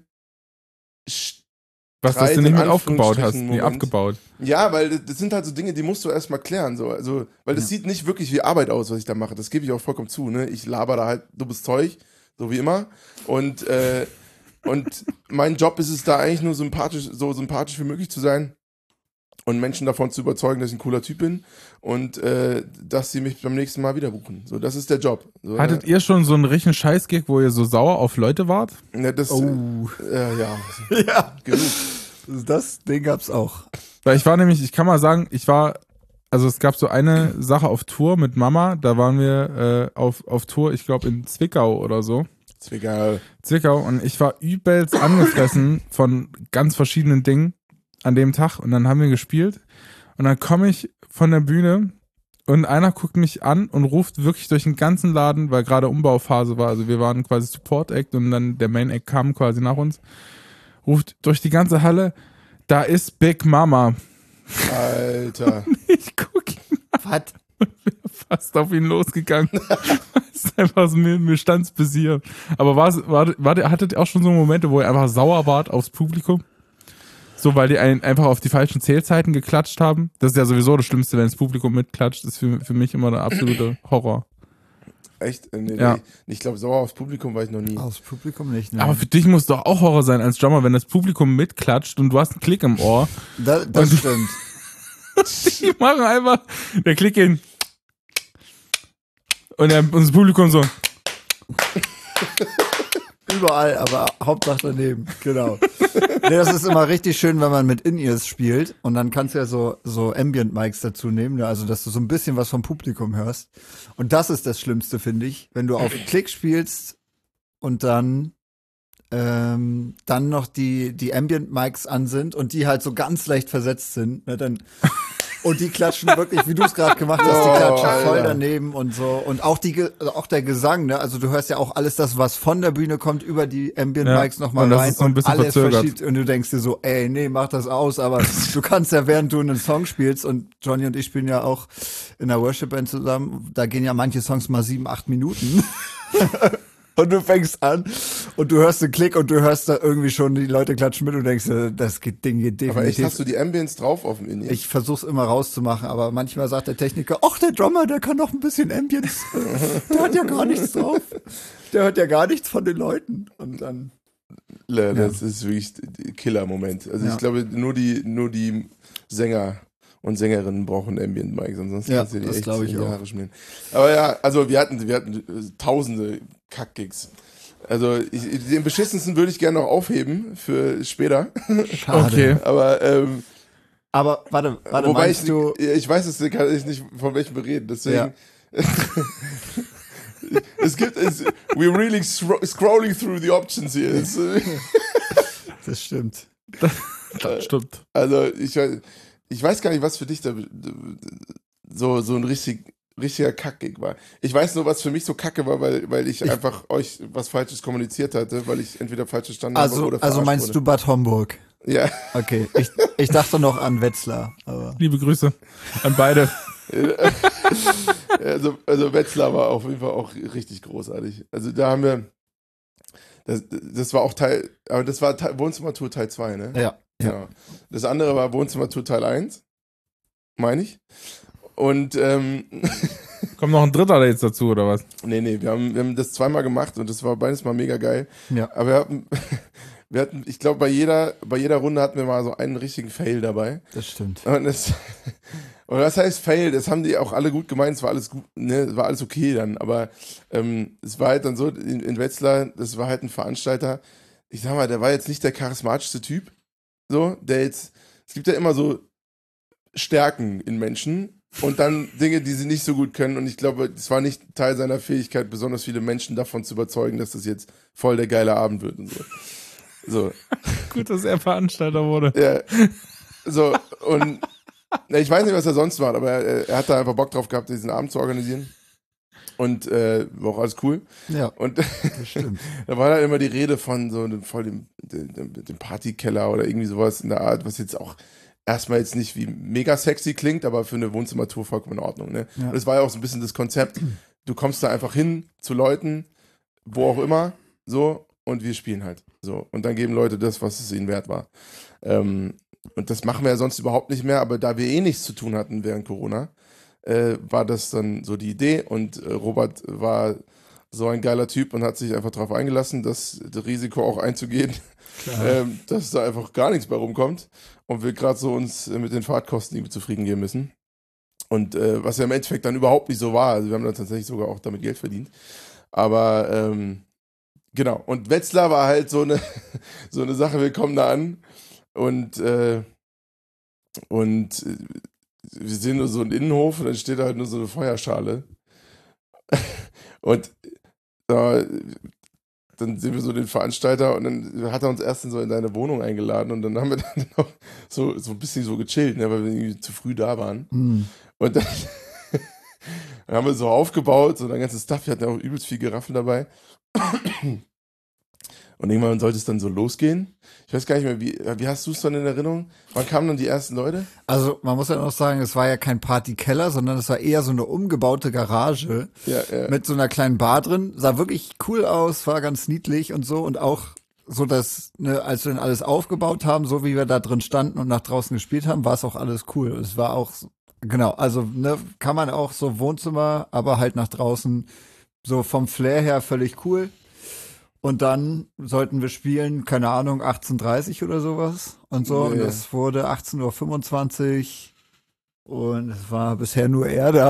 was, dass du nicht mit aufgebaut hast, Moment. nie abgebaut. Ja, weil das sind halt so Dinge, die musst du erstmal klären. So. Also, weil das sieht nicht wirklich wie Arbeit aus, was ich da mache. Das gebe ich auch vollkommen zu. Ne? Ich laber da halt dummes Zeug, so wie immer. Und mein Job ist es da eigentlich nur so sympathisch wie möglich zu sein und Menschen davon zu überzeugen, dass ich ein cooler Typ bin und dass sie mich beim nächsten Mal wieder buchen. So, das ist der Job. So, Hattet ihr schon so einen richtigen Scheiß-Gig, wo ihr so sauer auf Leute wart? Ja, ja. Ja. Genug. Das Ding gab's auch. Weil ich kann mal sagen, also es gab so eine Sache auf Tour mit Mama, da waren wir auf Tour, ich glaube in Zwickau oder so. Zwickau. Und ich war übelst angefressen von ganz verschiedenen Dingen an dem Tag. Und dann haben wir gespielt. Und dann komme ich von der Bühne und einer guckt mich an und ruft wirklich durch den ganzen Laden, weil gerade Umbauphase war. Also wir waren quasi Support Act und dann der Main Act kam quasi nach uns. Ruft durch die ganze Halle, da ist Big Mama. Alter. Ich guck ihn Was? fast auf ihn losgegangen. ist einfach so, mir stand's bis hier. Aber hattet ihr auch schon so Momente, wo ihr einfach sauer wart aufs Publikum? So, weil die einfach auf die falschen Zählzeiten geklatscht haben? Das ist ja sowieso das Schlimmste, wenn das Publikum mitklatscht. Das ist für mich immer der absolute Horror. Echt? Nee, ja. Ich glaube, sauer aufs Publikum war ich noch nie. Aufs Publikum nicht, ne? Aber für dich muss doch auch Horror sein als Drummer, wenn das Publikum mitklatscht und du hast einen Klick im Ohr. Das stimmt. Die machen einfach, der Klick geht und das Publikum so. Überall, aber Hauptsache daneben, genau. Nee, das ist immer richtig schön, wenn man mit In-Ears spielt und dann kannst du ja so Ambient-Mics dazu nehmen, ne? Also dass du so ein bisschen was vom Publikum hörst. Und das ist das Schlimmste, finde ich, wenn du auf Klick spielst und dann noch die Ambient-Mics an sind und die halt so ganz leicht versetzt sind, ne? Und die klatschen wirklich, wie du es gerade gemacht hast, die klatschen voll daneben und so. Und auch auch der Gesang, ne? Also du hörst ja auch alles das, was von der Bühne kommt, über die Ambient-Mics nochmal rein. Ist so ein bisschen alles verzögert. verschiebt. Und du denkst dir so, ey, nee, mach das aus. Aber du kannst ja, während du einen Song spielst, und Johnny und ich spielen ja auch in der Worship-Band zusammen, da gehen ja manche Songs mal 7-8 Minuten. Und du fängst an und du hörst den Klick und du hörst da irgendwie schon, die Leute klatschen mit und denkst, das Ding geht definitiv. Aber echt, hast du die Ambience drauf auf dem In-Ear? Ich versuch's immer rauszumachen, aber manchmal sagt der Techniker, ach, der Drummer, der kann noch ein bisschen Ambience. Der hat ja gar nichts drauf. Der hört ja gar nichts von den Leuten. Und dann. Das ist wirklich Killer-Moment. Also ich glaube, nur die Sänger und Sängerinnen brauchen Ambient-Mics, ansonsten kannst du die echt in die Haare schmieren. Aber ja, also wir hatten tausende Kack-Gigs. Also den beschissensten würde ich gerne noch aufheben für später. Schade. Okay. Aber warte, wobei ich weiß es kann ich nicht, von welchem wir reden, deswegen. Ja. We're really scrolling through the options here. Das stimmt. Das stimmt. Also ich weiß gar nicht, was für dich da so ein richtiger Kack-Gig war. Ich weiß nur, was für mich so kacke war, weil ich einfach euch was Falsches kommuniziert hatte, weil ich entweder falsch verstanden habe oder verarscht Also meinst wurde. du Bad Homburg? Ja. Okay, ich dachte noch an Wetzlar. Aber. Liebe Grüße an beide. Also Wetzlar war auf jeden Fall auch richtig großartig. Also da haben wir, das war auch aber das war Wohnzimmertour Teil 2, ne? Ja. Genau. Das andere war Wohnzimmertour Teil 1, meine ich. Und Kommt noch ein dritter jetzt dazu, oder was? Nee, wir haben das zweimal gemacht und das war beides mal mega geil. Ja. Aber wir hatten, ich glaube, bei jeder Runde hatten wir mal so einen richtigen Fail dabei. Das stimmt. Und was heißt Fail? Das haben die auch alle gut gemeint, es war alles gut, ne, es war alles okay dann. Aber es war halt dann so, in Wetzlar, das war halt ein Veranstalter, ich sag mal, der war jetzt nicht der charismatischste Typ. So, es gibt ja immer so Stärken in Menschen und dann Dinge, die sie nicht so gut können. Und ich glaube, es war nicht Teil seiner Fähigkeit, besonders viele Menschen davon zu überzeugen, dass das jetzt voll der geile Abend wird und so. Gut, dass er Veranstalter wurde. Ja. So, und ich weiß nicht, was er sonst macht, aber er hat da einfach Bock drauf gehabt, diesen Abend zu organisieren. Und war auch alles cool. Ja, und das stimmt. da war dann immer die Rede von so voll dem Partykeller oder irgendwie sowas in der Art, was jetzt auch erstmal jetzt nicht wie mega sexy klingt, aber für eine Wohnzimmertour vollkommen in Ordnung. Ne? Ja. Und es war ja auch so ein bisschen das Konzept, du kommst da einfach hin zu Leuten, wo auch immer, so, und wir spielen halt. So. Und dann geben Leute das, was es ihnen wert war. Und das machen wir ja sonst überhaupt nicht mehr, aber da wir eh nichts zu tun hatten während Corona, war das dann so die Idee und Robert war so ein geiler Typ und hat sich einfach darauf eingelassen, das Risiko auch einzugehen, dass da einfach gar nichts bei rumkommt und wir gerade so uns mit den Fahrtkosten irgendwie zufrieden geben müssen. Und was ja im Endeffekt dann überhaupt nicht so war, also wir haben dann tatsächlich sogar auch damit Geld verdient. Aber genau, und Wetzlar war halt so eine Sache, wir kommen da an und wir sehen nur so einen Innenhof und dann steht da halt nur so eine Feuerschale. Und das dann sehen wir so den Veranstalter und dann hat er uns erst so in seine Wohnung eingeladen und dann haben wir dann noch so ein bisschen so gechillt, ne, weil wir irgendwie zu früh da waren. Und dann, dann haben wir so aufgebaut, so ein ganzes Stuff, wir hatten ja auch übelst viel Giraffen dabei. Und irgendwann sollte es dann so losgehen. Ich weiß gar nicht mehr, wie hast du es dann in Erinnerung? Wann kamen dann die ersten Leute? Also man muss ja noch sagen, es war ja kein Partykeller, sondern es war eher so eine umgebaute Garage mit so einer kleinen Bar drin. Sah wirklich cool aus, war ganz niedlich und so. Und auch so, dass, ne, als wir dann alles aufgebaut haben, so wie wir da drin standen und nach draußen gespielt haben, war es auch alles cool. Es war auch, genau, also ne, kann man auch so Wohnzimmer, aber halt nach draußen so vom Flair her völlig cool. Und dann sollten wir spielen, keine Ahnung, 18:30 oder sowas und so. Und es wurde 18:25 Uhr und es war bisher nur er da.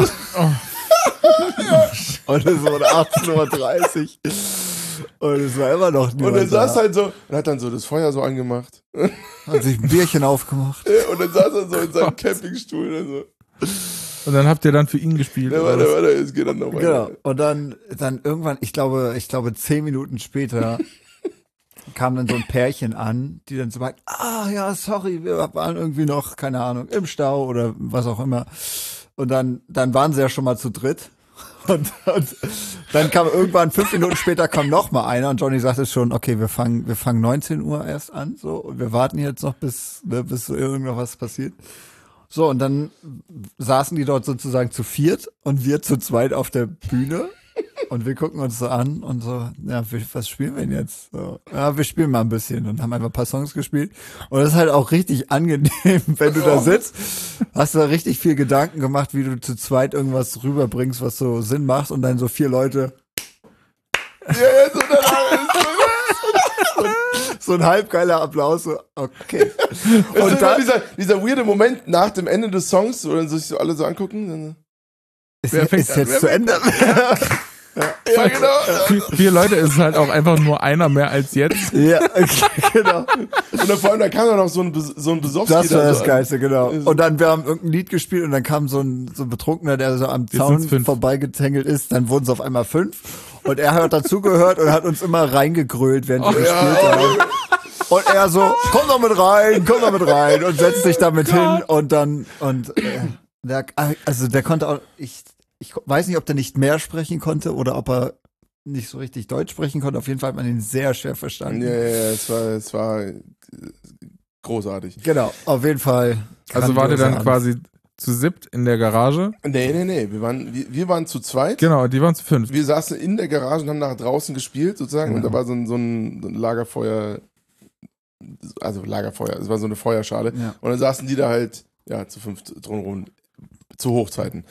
Und es wurde 18:30 Uhr und es war immer noch niemand. Und er saß halt so und hat dann so das Feuer so angemacht. Hat sich ein Bierchen aufgemacht. Und dann saß er so in seinem Campingstuhl und so. Und dann habt ihr dann für ihn gespielt. Ja, warte, es geht dann noch weiter. Genau. Und dann irgendwann, ich glaube 10 Minuten später kam dann so ein Pärchen an, die dann so meint, ja, sorry, wir waren irgendwie noch, keine Ahnung, im Stau oder was auch immer. Und dann waren sie ja schon mal zu dritt. Und dann kam irgendwann 5 Minuten später kam noch mal einer und Johnny sagte schon, okay, wir fangen 19 Uhr erst an, so, und wir warten jetzt noch bis so irgendwas passiert. So, und dann saßen die dort sozusagen zu viert und wir zu zweit auf der Bühne und wir gucken uns so an und so, ja, was spielen wir denn jetzt? So, ja, wir spielen mal ein bisschen und haben einfach ein paar Songs gespielt. Und das ist halt auch richtig angenehm, wenn du da sitzt, hast du da richtig viel Gedanken gemacht, wie du zu zweit irgendwas rüberbringst, was so Sinn macht und dann so 4 Leute. Ja, so so ein halbgeiler Applaus, so, okay. Und dann dieser weirde Moment nach dem Ende des Songs, wo dann sich so alle so angucken. Ist jetzt zu Ende. Ja, genau. 4 Leute ist halt auch einfach nur einer mehr als jetzt. Ja, okay, genau. Und dann vor allem, da kam dann noch so ein Besoffski. Das war das Geilste, genau. Und dann, wir haben irgendein Lied gespielt und dann kam so ein Betrunkener, der so am Zaun vorbeigetängelt ist, dann wurden es auf einmal 5. Und er hat dazugehört und hat uns immer reingegrölt, während wir gespielt haben. Und er so, komm doch mit rein und setzt sich damit hin und dann, der konnte auch, ich weiß nicht, ob der nicht mehr sprechen konnte oder ob er nicht so richtig Deutsch sprechen konnte. Auf jeden Fall hat man ihn sehr schwer verstanden. Ja, es war großartig. Genau, auf jeden Fall. Also war der dann quasi zu 7 in der Garage? Nee. Wir waren zu zweit. Genau, die waren zu 5. Wir saßen in der Garage und haben nach draußen gespielt, sozusagen. Genau. Und da war so ein Lagerfeuer, es war so eine Feuerschale. Ja. Und dann saßen die da halt, zu 5 drumherum. Zu Hochzeiten.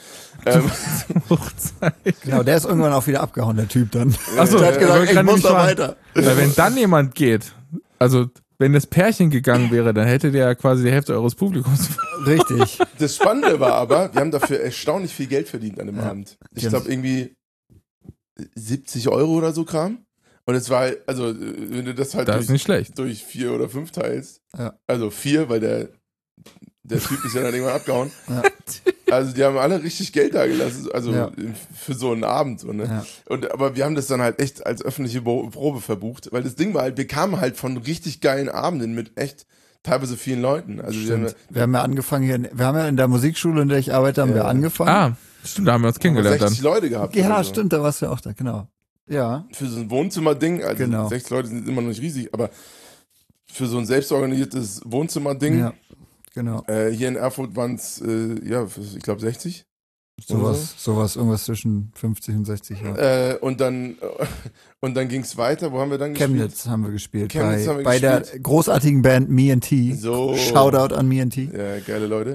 Genau, der ist irgendwann auch wieder abgehauen, der Typ dann. Achso, der hat gesagt, ich muss da weiter. Weil wenn dann jemand geht, also wenn das Pärchen gegangen wäre, dann hättet ihr ja quasi die Hälfte eures Publikums. Richtig. Das Spannende war aber, wir haben dafür erstaunlich viel Geld verdient an dem Abend. Ich glaube irgendwie 70 € oder so Kram. Und es war, also wenn du das halt durch 4 oder 5 teilst, also 4, weil der Typ ist ja dann irgendwann abgehauen. Ja. Also die haben alle richtig Geld da gelassen, also für so einen Abend. So, ne? Ja. Aber wir haben das dann halt echt als öffentliche Probe verbucht, weil das Ding war halt, wir kamen halt von richtig geilen Abenden mit echt teilweise vielen Leuten. Also wir haben ja angefangen hier, wir haben ja in der Musikschule, in der ich arbeite, haben wir angefangen. Stimmt, da haben wir uns kennengelernt. 60 Leute gehabt. Ja, stimmt, da warst du ja auch da, genau. Ja. Für so ein Wohnzimmerding, also 60 Leute sind immer noch nicht riesig, aber für so ein selbstorganisiertes Wohnzimmerding. Ja. Genau. Hier in Erfurt waren es, ich glaube 60. Sowas, irgendwas zwischen 50 und 60. Ja. Und dann ging es weiter. Wo haben wir dann gespielt? Chemnitz haben wir gespielt. Bei der großartigen Band Me and T. So. Shoutout an Me and T. Ja, geile Leute.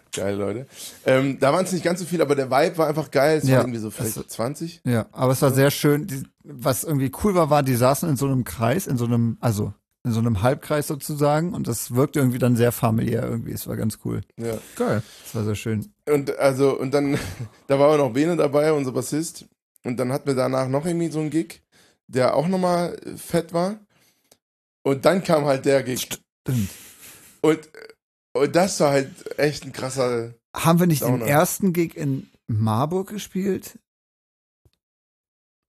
Da waren es nicht ganz so viel, aber der Vibe war einfach geil. Es war irgendwie so vielleicht 20. Ja, aber es war sehr schön. Was irgendwie cool war, die saßen in so einem Kreis, in so einem Halbkreis sozusagen und das wirkte irgendwie dann sehr familiär irgendwie. Es war ganz cool. Ja. Geil. Das war sehr schön. Und dann, da war auch noch Bene dabei, unser Bassist. Und dann hatten wir danach noch irgendwie so einen Gig, der auch nochmal fett war. Und dann kam halt der Gig. Stimmt. Und das war halt echt ein krasser. Haben wir nicht den ersten Gig in Marburg gespielt?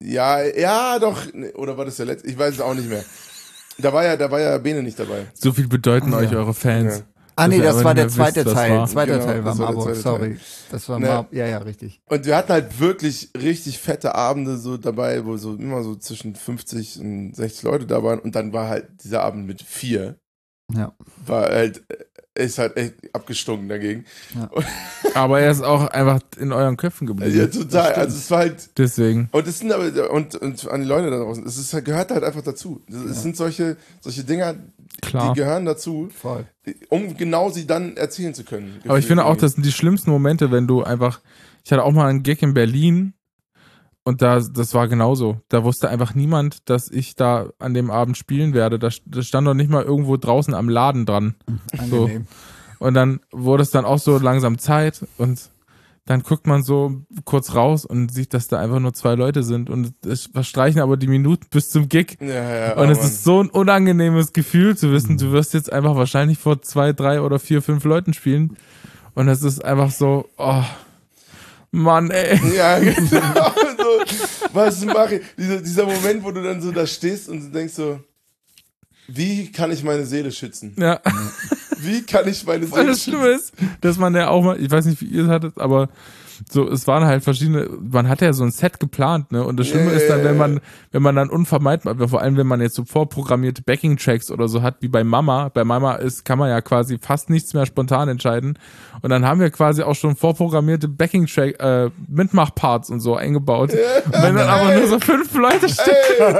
Ja, doch. Oder war das der letzte? Ich weiß es auch nicht mehr. Da war ja Bene nicht dabei. So viel bedeuten euch eure Fans. Ja. Nee, das war der zweite wisst, Teil. Zweiter Genau, Teil war das war der Marburg, zweite sorry. Teil. Das war Ne. Marburg, ja, richtig. Und wir hatten halt wirklich richtig fette Abende so dabei, wo so immer so zwischen 50 und 60 Leute da waren. Und dann war halt dieser Abend mit 4. Ja. War halt, ist halt echt abgestunken dagegen. Ja. Aber er ist auch einfach in euren Köpfen geblieben. Ja, total. Also es war halt. Deswegen. Und es sind aber, und an die Leute da draußen, es ist, gehört halt einfach dazu. Es sind solche Dinger, Klar. die gehören dazu, Voll. um genau sie dann erzählen zu können. Aber ich finde auch, das sind die schlimmsten Momente, wenn du einfach, ich hatte auch mal einen Gig in Berlin und das war genauso. Da wusste einfach niemand, dass ich da an dem Abend spielen werde. Da stand doch nicht mal irgendwo draußen am Laden dran. So. Angenehm. Und dann wurde es dann auch so langsam Zeit und dann guckt man so kurz raus und sieht, dass da einfach nur 2 Leute sind und es verstreichen aber die Minuten bis zum Gig. Ja, Und es ist so ein unangenehmes Gefühl zu wissen, du wirst jetzt einfach wahrscheinlich vor 2, 3 oder 4, 5 Leuten spielen. Und es ist einfach so, oh, Mann, ey. Ja, genau. So, was mache ich? Dieser Moment, wo du dann so da stehst und du denkst so, wie kann ich meine Seele schützen? Ja. Wie kann ich meine Weil Seele das schützen? Schlimme ist, dass man ja auch mal, ich weiß nicht, wie ihr es hattet, aber so, es waren halt verschiedene, man hat ja so ein Set geplant, ne? Und das Schlimme ist dann, wenn man dann unvermeidbar, vor allem wenn man jetzt so vorprogrammierte Backing-Tracks oder so hat, wie bei Mama kann man ja quasi fast nichts mehr spontan entscheiden. Und dann haben wir quasi auch schon vorprogrammierte Backing-Track, Mitmach-Parts und so eingebaut. Und wenn dann aber nur so 5 Leute stehen,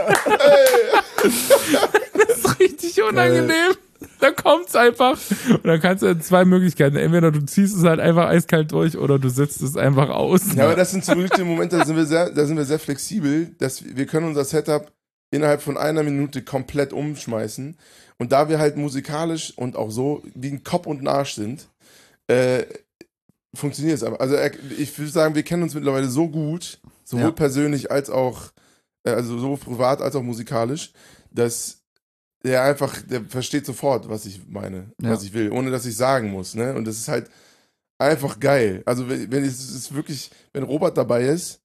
das ist richtig unangenehm. Dann kommt's einfach. Und dann kannst du 2 Möglichkeiten. Entweder du ziehst es halt einfach eiskalt durch oder du setzt es einfach aus. Ja, aber das sind so wirklich die Momente, da sind wir sehr flexibel, dass wir können unser Setup innerhalb von 1 Minute komplett umschmeißen. Und da wir halt musikalisch und auch so wie ein Kopf und ein Arsch sind, funktioniert es einfach. Also ich würde sagen, wir kennen uns mittlerweile so gut, sowohl persönlich als auch, also sowohl privat als auch musikalisch, dass der versteht sofort, was ich meine, was ich will, ohne dass ich sagen muss, ne? Und das ist halt einfach geil. Also wenn Robert dabei ist,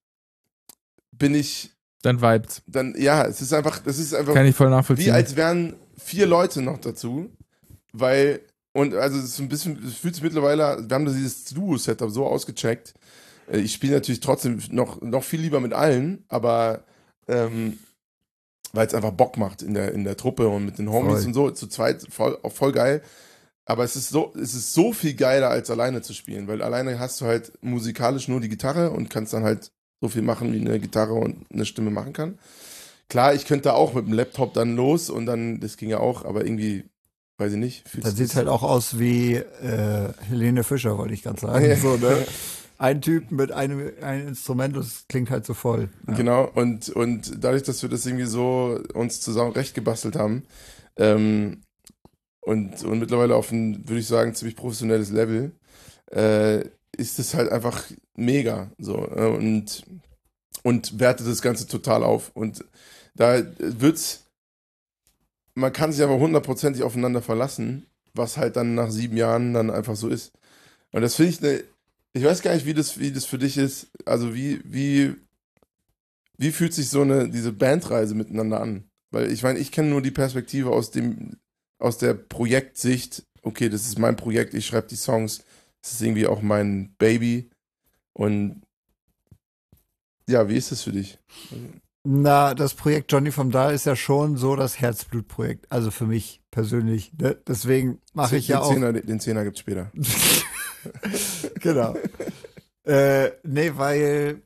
dann vibet's. Es ist einfach Kann ich voll nachvollziehen. wie als wären 4 Leute noch dazu, also es ist ein bisschen, es fühlt sich mittlerweile, wir haben dieses Duo-Setup so ausgecheckt. Ich spiele natürlich trotzdem noch viel lieber mit allen, aber weil es einfach Bock macht in der Truppe und mit den Homies und so, zu zweit voll geil. Aber es ist so viel geiler, als alleine zu spielen, weil alleine hast du halt musikalisch nur die Gitarre und kannst dann halt so viel machen, wie eine Gitarre und eine Stimme machen kann. Klar, ich könnte auch mit dem Laptop dann los und dann, das ging ja auch, aber irgendwie, weiß ich nicht. Das sieht halt auch aus wie Helene Fischer, wollte ich gerade sagen. So, ne? Ein Typ mit einem Instrument, das klingt halt so voll. Ja. Genau, und dadurch, dass wir das irgendwie so uns zusammen recht gebastelt haben, und mittlerweile auf ein, würde ich sagen, ziemlich professionelles Level, ist es halt einfach mega, so, und wertet das Ganze total auf. Und da man kann sich aber 100%ig aufeinander verlassen, was halt dann nach 7 Jahren dann einfach so ist. Und das finde ich ich weiß gar nicht, wie das für dich ist. Also wie fühlt sich diese Bandreise miteinander an? Weil ich meine, ich kenne nur die Perspektive aus der Projektsicht. Okay, das ist mein Projekt, ich schreibe die Songs. Das ist irgendwie auch mein Baby. Und ja, wie ist das für dich? Na, das Projekt Johnny vom Dahl ist ja schon so das Herzblutprojekt. Also für mich persönlich. Ne? Deswegen mache ich ja auch. Den Zehner gibt's später. Genau. Nee, weil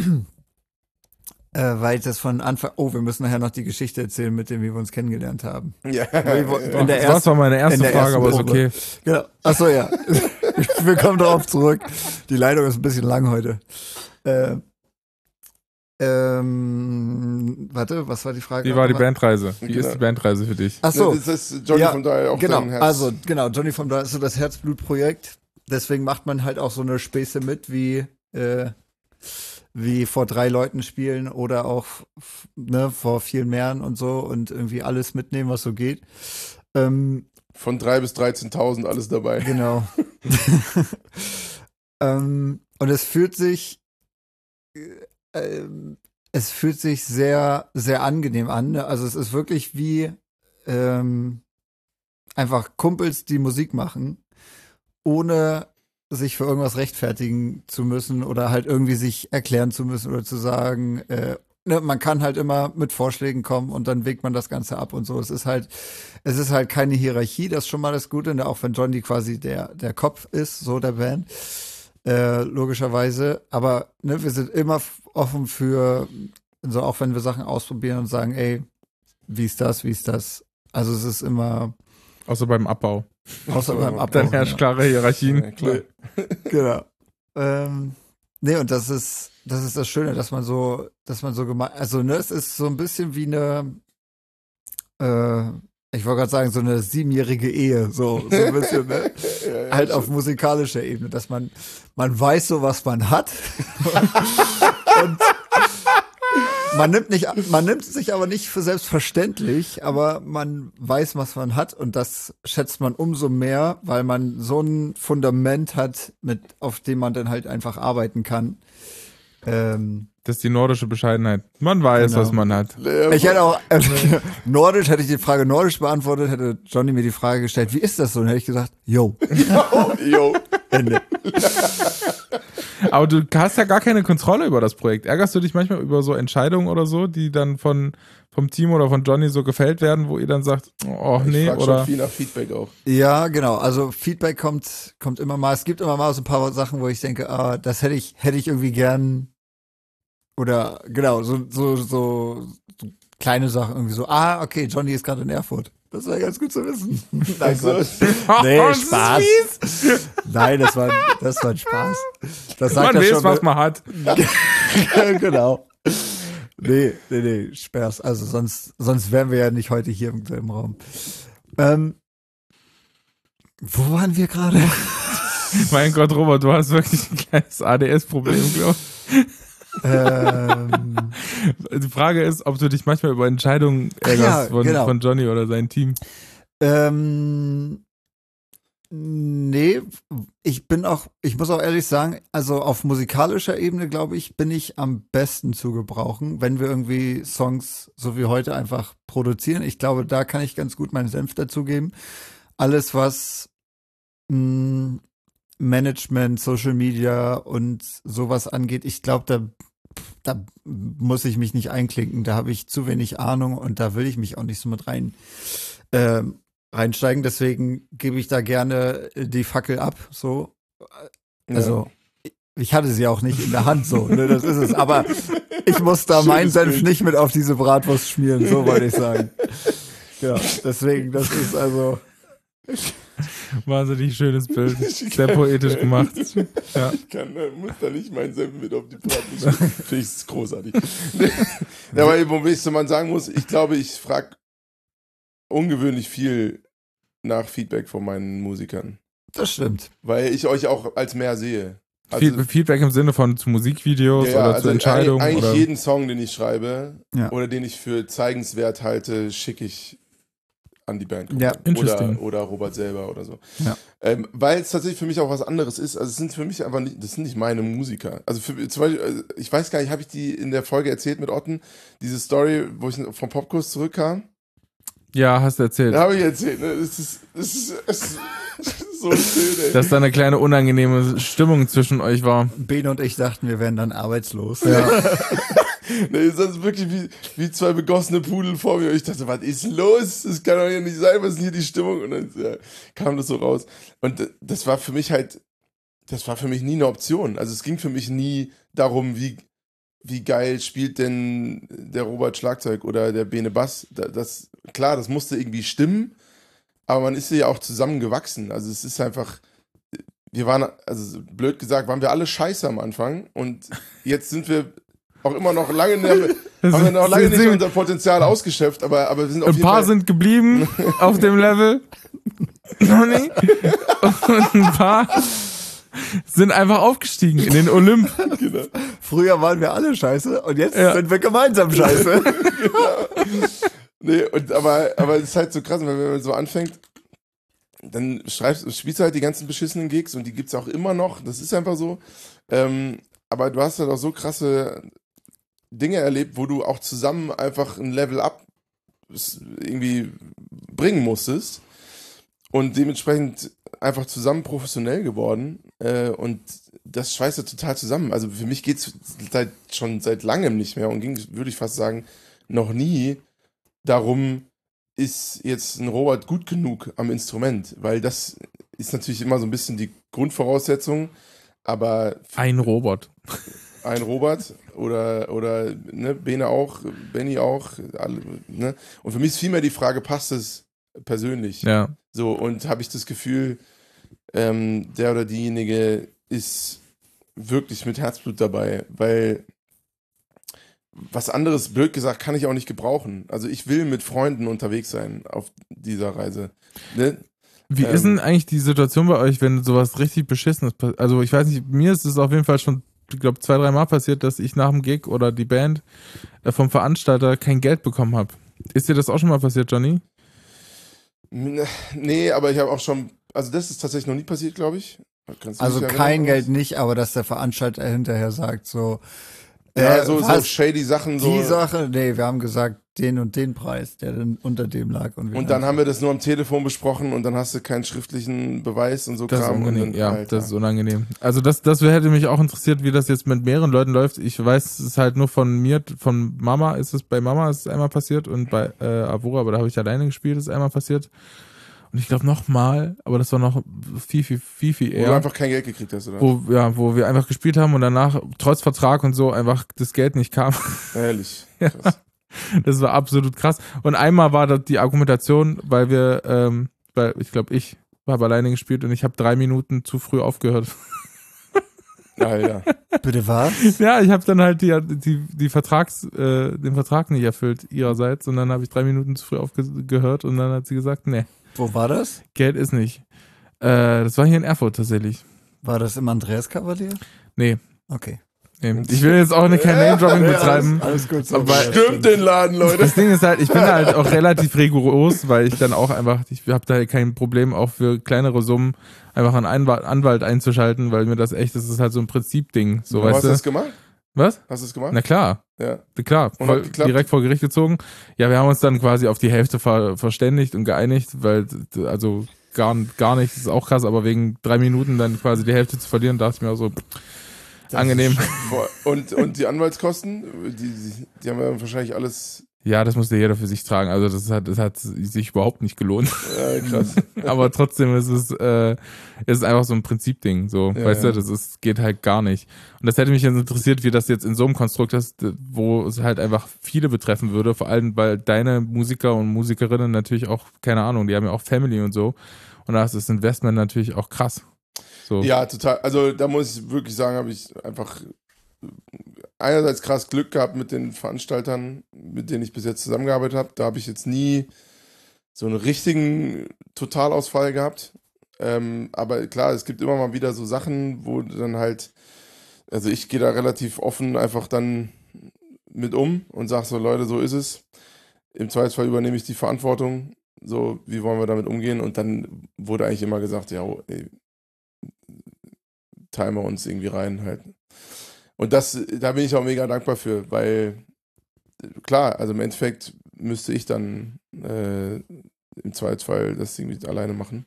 ich das von Anfang. Oh, wir müssen nachher noch die Geschichte erzählen, mit dem wie wir uns kennengelernt haben. Ja. Das war meine erste Frage, aber ist okay. Genau. Achso, ja. Wir kommen darauf zurück. Die Leitung ist ein bisschen lang heute. Warte, was war die Frage? Wie war die Bandreise? Wie Genau. ist die Bandreise für dich? Achso. Das ist Johnny vom Dahl auch genau. dein Herz. Also, genau, Johnny vom Dahl ist so das Herzblutprojekt. Deswegen macht man halt auch so eine Späße mit, wie vor 3 Leuten spielen oder auch vor vielen mehreren und so und irgendwie alles mitnehmen, was so geht. Von 3.000 bis 13.000 alles dabei. Genau. Und es fühlt sich es fühlt sich sehr, sehr angenehm an. Ne? Also es ist wirklich wie einfach Kumpels, die Musik machen, ohne sich für irgendwas rechtfertigen zu müssen oder halt irgendwie sich erklären zu müssen oder zu sagen, ne, man kann halt immer mit Vorschlägen kommen und dann wägt man das Ganze ab und so. Es ist halt keine Hierarchie, das ist schon mal das Gute, ne? Auch wenn Johnny quasi der Kopf ist, so der Band, logischerweise. Aber ne, wir sind immer offen für, so auch wenn wir Sachen ausprobieren und sagen, ey, wie ist das? Also es ist immer. Außer beim Abbau. Beim Abbau. Dann herrscht klare Hierarchien. Ja, klar. Genau. Nee, und das ist das Schöne, dass man so gemeint, also ne, es ist so ein bisschen wie eine, ich wollte gerade sagen, so eine 7-jährige Ehe, so ein bisschen, ne? Ja, halt auf musikalischer Ebene, dass man weiß so, was man hat. Und man nimmt sich aber nicht für selbstverständlich, aber man weiß, was man hat und das schätzt man umso mehr, weil man so ein Fundament hat, auf dem man dann halt einfach arbeiten kann. Das ist die nordische Bescheidenheit. Man weiß, Genau. was man hat. Ich hätte auch, hätte ich die Frage nordisch beantwortet, hätte Johnny mir die Frage gestellt, wie ist das so? Und hätte ich gesagt, yo. Jo. Ende. Aber du hast ja gar keine Kontrolle über das Projekt. Ärgerst du dich manchmal über so Entscheidungen oder so, die dann vom Team oder von Johnny so gefällt werden, wo ihr dann sagt, oh nee, Ich frag oder? schon viel nach Feedback auch. Ja, genau. Also Feedback kommt immer mal. Es gibt immer mal so ein paar Sachen, wo ich denke, das hätte ich irgendwie gern. Oder genau, so kleine Sachen irgendwie so. Okay, Johnny ist gerade in Erfurt. Das wäre ganz gut zu wissen. Nein, nee, Spaß. Nein, das war ein Spaß. Das sagt Man er weiß, schon, was man hat. genau. Nee, Spaß. Also sonst wären wir ja nicht heute hier im Raum. Wo waren wir gerade? Mein Gott, Robert, du hast wirklich ein kleines ADS-Problem, glaube ich. Die Frage ist, ob du dich manchmal über Entscheidungen ärgerst von Johnny oder seinem Team. Nee, ich muss auch ehrlich sagen, also auf musikalischer Ebene, glaube ich, bin ich am besten zu gebrauchen, wenn wir irgendwie Songs so wie heute einfach produzieren. Ich glaube, da kann ich ganz gut meinen Senf dazugeben. Alles, was Management, Social Media und sowas angeht, ich glaube, da muss ich mich nicht einklinken, da habe ich zu wenig Ahnung und da will ich mich auch nicht so mit reinsteigen, deswegen gebe ich da gerne die Fackel ab, so. Also, ich hatte sie auch nicht in der Hand, so, ne, das ist es, aber ich muss da meinen Senf nicht mit auf diese Bratwurst schmieren, so wollte ich sagen. Ja, deswegen, das ist also... Wahnsinnig schönes Bild. Sehr poetisch gemacht. Ja. Ich muss da nicht meinen Senf mit auf die Bratwurst. Finde ich großartig. Ja, aber wo man sagen muss, ich glaube, ich frage ungewöhnlich viel nach Feedback von meinen Musikern. Das stimmt. Weil ich euch auch als mehr sehe. Also, Feedback im Sinne von zu Musikvideos oder zu Entscheidungen? Eigentlich oder? jeden Song, den ich schreibe oder den ich für zeigenswert halte, schicke ich an die Band. Ja, oder Robert selber oder so. Ja. Weil es tatsächlich für mich auch was anderes ist. Also es sind für mich einfach nicht, das sind nicht meine Musiker. Also zum Beispiel, ich weiß gar nicht, habe ich die in der Folge erzählt mit Otten, diese Story, wo ich vom Popkurs zurückkam? Ja, hast du erzählt. Ja, habe ich erzählt. Ne? Es ist so schön, ey. Dass da eine kleine unangenehme Stimmung zwischen euch war. Bene und ich dachten, wir wären dann arbeitslos. Ja. Nee, sonst wirklich wie zwei begossene Pudel vor mir. Und ich dachte, was ist los? Das kann doch hier nicht sein, was ist denn hier die Stimmung? Und dann kam das so raus. Und das war für mich nie eine Option. Also es ging für mich nie darum, wie geil spielt denn der Robert Schlagzeug oder der Bene Bass. Klar, das musste irgendwie stimmen, aber man ist ja auch zusammengewachsen. Also es ist einfach, wir waren, also blöd gesagt, waren wir alle scheiße am Anfang und jetzt sind wir auch immer noch lange nicht unser Potenzial ausgeschöpft, aber wir sind auf jeden Fall... Ein paar sind geblieben auf dem Level. Noch nicht. Und ein paar sind einfach aufgestiegen in den Olymp. Genau. Früher waren wir alle scheiße und jetzt sind wir gemeinsam scheiße. Genau. Nee, aber es ist halt so krass, weil wenn man so anfängt, dann spielst du halt die ganzen beschissenen Gigs und die gibt's auch immer noch, das ist einfach so. Aber du hast halt auch so krasse Dinge erlebt, wo du auch zusammen einfach ein Level up irgendwie bringen musstest und dementsprechend einfach zusammen professionell geworden und das schweißt ja total zusammen. Also für mich geht's schon seit langem nicht mehr und ging, würde ich fast sagen, noch nie darum, ist jetzt ein Robert gut genug am Instrument, weil das ist natürlich immer so ein bisschen die Grundvoraussetzung, aber ein Robert oder ne, Benny auch, alle, ne? Und für mich ist vielmehr die Frage, passt es persönlich? Ja. So, und habe ich das Gefühl, der oder diejenige ist wirklich mit Herzblut dabei, weil was anderes, blöd gesagt, kann ich auch nicht gebrauchen. Also ich will mit Freunden unterwegs sein auf dieser Reise. Ne? Wie ist denn eigentlich die Situation bei euch, wenn sowas richtig Beschissenes passiert? Also ich weiß nicht, mir ist es auf jeden Fall schon, ich glaube, 2-3 Mal passiert, dass ich nach dem Gig oder die Band vom Veranstalter kein Geld bekommen habe. Ist dir das auch schon mal passiert, Johnny? Nee, aber ich habe auch schon, also das ist tatsächlich noch nie passiert, glaube ich. Also kein Geld nicht, aber dass der Veranstalter hinterher sagt so, ja, so shady Sachen. Die Sache, nee, wir haben gesagt, den und den Preis, der dann unter dem lag. Und dann haben wir das nur am Telefon besprochen und dann hast du keinen schriftlichen Beweis und so das Kram. Ist unangenehm. Ja, das ist unangenehm. Also das hätte mich auch interessiert, wie das jetzt mit mehreren Leuten läuft. Ich weiß, es ist halt nur von mir, von Mama bei Mama ist es einmal passiert und bei Avura, aber da habe ich alleine gespielt, ist einmal passiert. Und ich glaube nochmal, aber das war noch viel eher. Wo du einfach kein Geld gekriegt hast, oder? Wo wir einfach gespielt haben und danach, trotz Vertrag und so, einfach das Geld nicht kam. Ehrlich. Krass. Das war absolut krass. Und einmal war das die Argumentation, weil ich habe alleine gespielt und ich habe 3 Minuten zu früh aufgehört. Ja. Bitte was? Ja, ich habe dann halt den Vertrag nicht erfüllt ihrerseits und dann habe ich 3 Minuten zu früh aufgehört und dann hat sie gesagt, nee. Wo war das? Geld ist nicht. Das war hier in Erfurt tatsächlich. War das im Andreas Kavalier? Nee. Okay. Nee. Ich will jetzt auch kein Name-Dropping betreiben. Alles gut. So aber stimmt den Laden, Leute. Das Ding ist halt, ich bin halt auch relativ rigoros, weil ich dann auch einfach, ich habe da kein Problem, auch für kleinere Summen einfach einen Anwalt einzuschalten, weil mir das ist halt so ein Prinzipding. So, weißt hast du das gemacht? Was? Hast du es gemacht? Na klar. Ja. Klar, direkt vor Gericht gezogen. Ja, wir haben uns dann quasi auf die Hälfte verständigt und geeinigt, weil, also gar nicht, das ist auch krass, aber wegen 3 Minuten dann quasi die Hälfte zu verlieren, dachte ich mir auch so, angenehm. Und die Anwaltskosten, die haben ja wahrscheinlich alles. Ja, das musste jeder für sich tragen. Also das hat sich überhaupt nicht gelohnt. Ja, krass. Aber trotzdem ist es einfach so ein Prinzipding. So, ja, weißt ja. du, geht halt gar nicht. Und das hätte mich jetzt interessiert, wie das jetzt in so einem Konstrukt ist, wo es halt einfach viele betreffen würde. Vor allem, weil deine Musiker und Musikerinnen natürlich auch, keine Ahnung, die haben ja auch Family und so. Und da ist das Investment natürlich auch krass. So. Ja, total. Also da muss ich wirklich sagen, habe ich einfach einerseits krass Glück gehabt mit den Veranstaltern, mit denen ich bis jetzt zusammengearbeitet habe. Da habe ich jetzt nie so einen richtigen Totalausfall gehabt. Aber klar, es gibt immer mal wieder so Sachen, wo dann halt, also ich gehe da relativ offen einfach dann mit um und sage so, Leute, so ist es. Im Zweifelsfall übernehme ich die Verantwortung. So, wie wollen wir damit umgehen? Und dann wurde eigentlich immer gesagt, ja, ey, teilen wir uns irgendwie rein halt. Und da bin ich auch mega dankbar für, weil klar, also im Endeffekt müsste ich dann im Zweifelsfall das irgendwie alleine machen.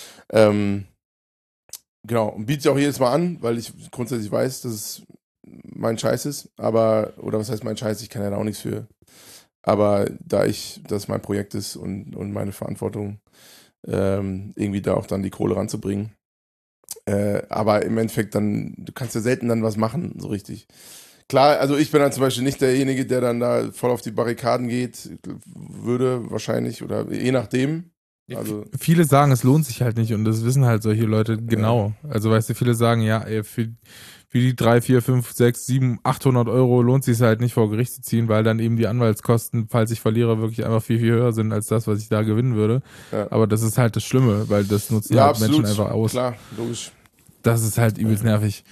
Genau, und biete ich auch jedes Mal an, weil ich grundsätzlich weiß, dass es mein Scheiß ist, oder was heißt mein Scheiß, ich kann ja da auch nichts für. Aber das mein Projekt ist und meine Verantwortung, irgendwie da auch dann die Kohle ranzubringen. Aber im Endeffekt dann, du kannst ja selten dann was machen, so richtig. Klar, also ich bin dann zum Beispiel nicht derjenige, der dann da voll auf die Barrikaden geht, würde wahrscheinlich, oder je nachdem. Also, viele sagen, es lohnt sich halt nicht und das wissen halt solche Leute genau. Ja. Also weißt du, viele sagen, ja, ey, für die 3, 4, 5, 6, 7, 800 Euro lohnt sich halt nicht vor Gericht zu ziehen, weil dann eben die Anwaltskosten, falls ich verliere, wirklich einfach viel höher sind als das, was ich da gewinnen würde. Ja. Aber das ist halt das Schlimme, weil das nutzen halt absolut. Menschen einfach aus. Klar, logisch. Das ist halt übelst nervig.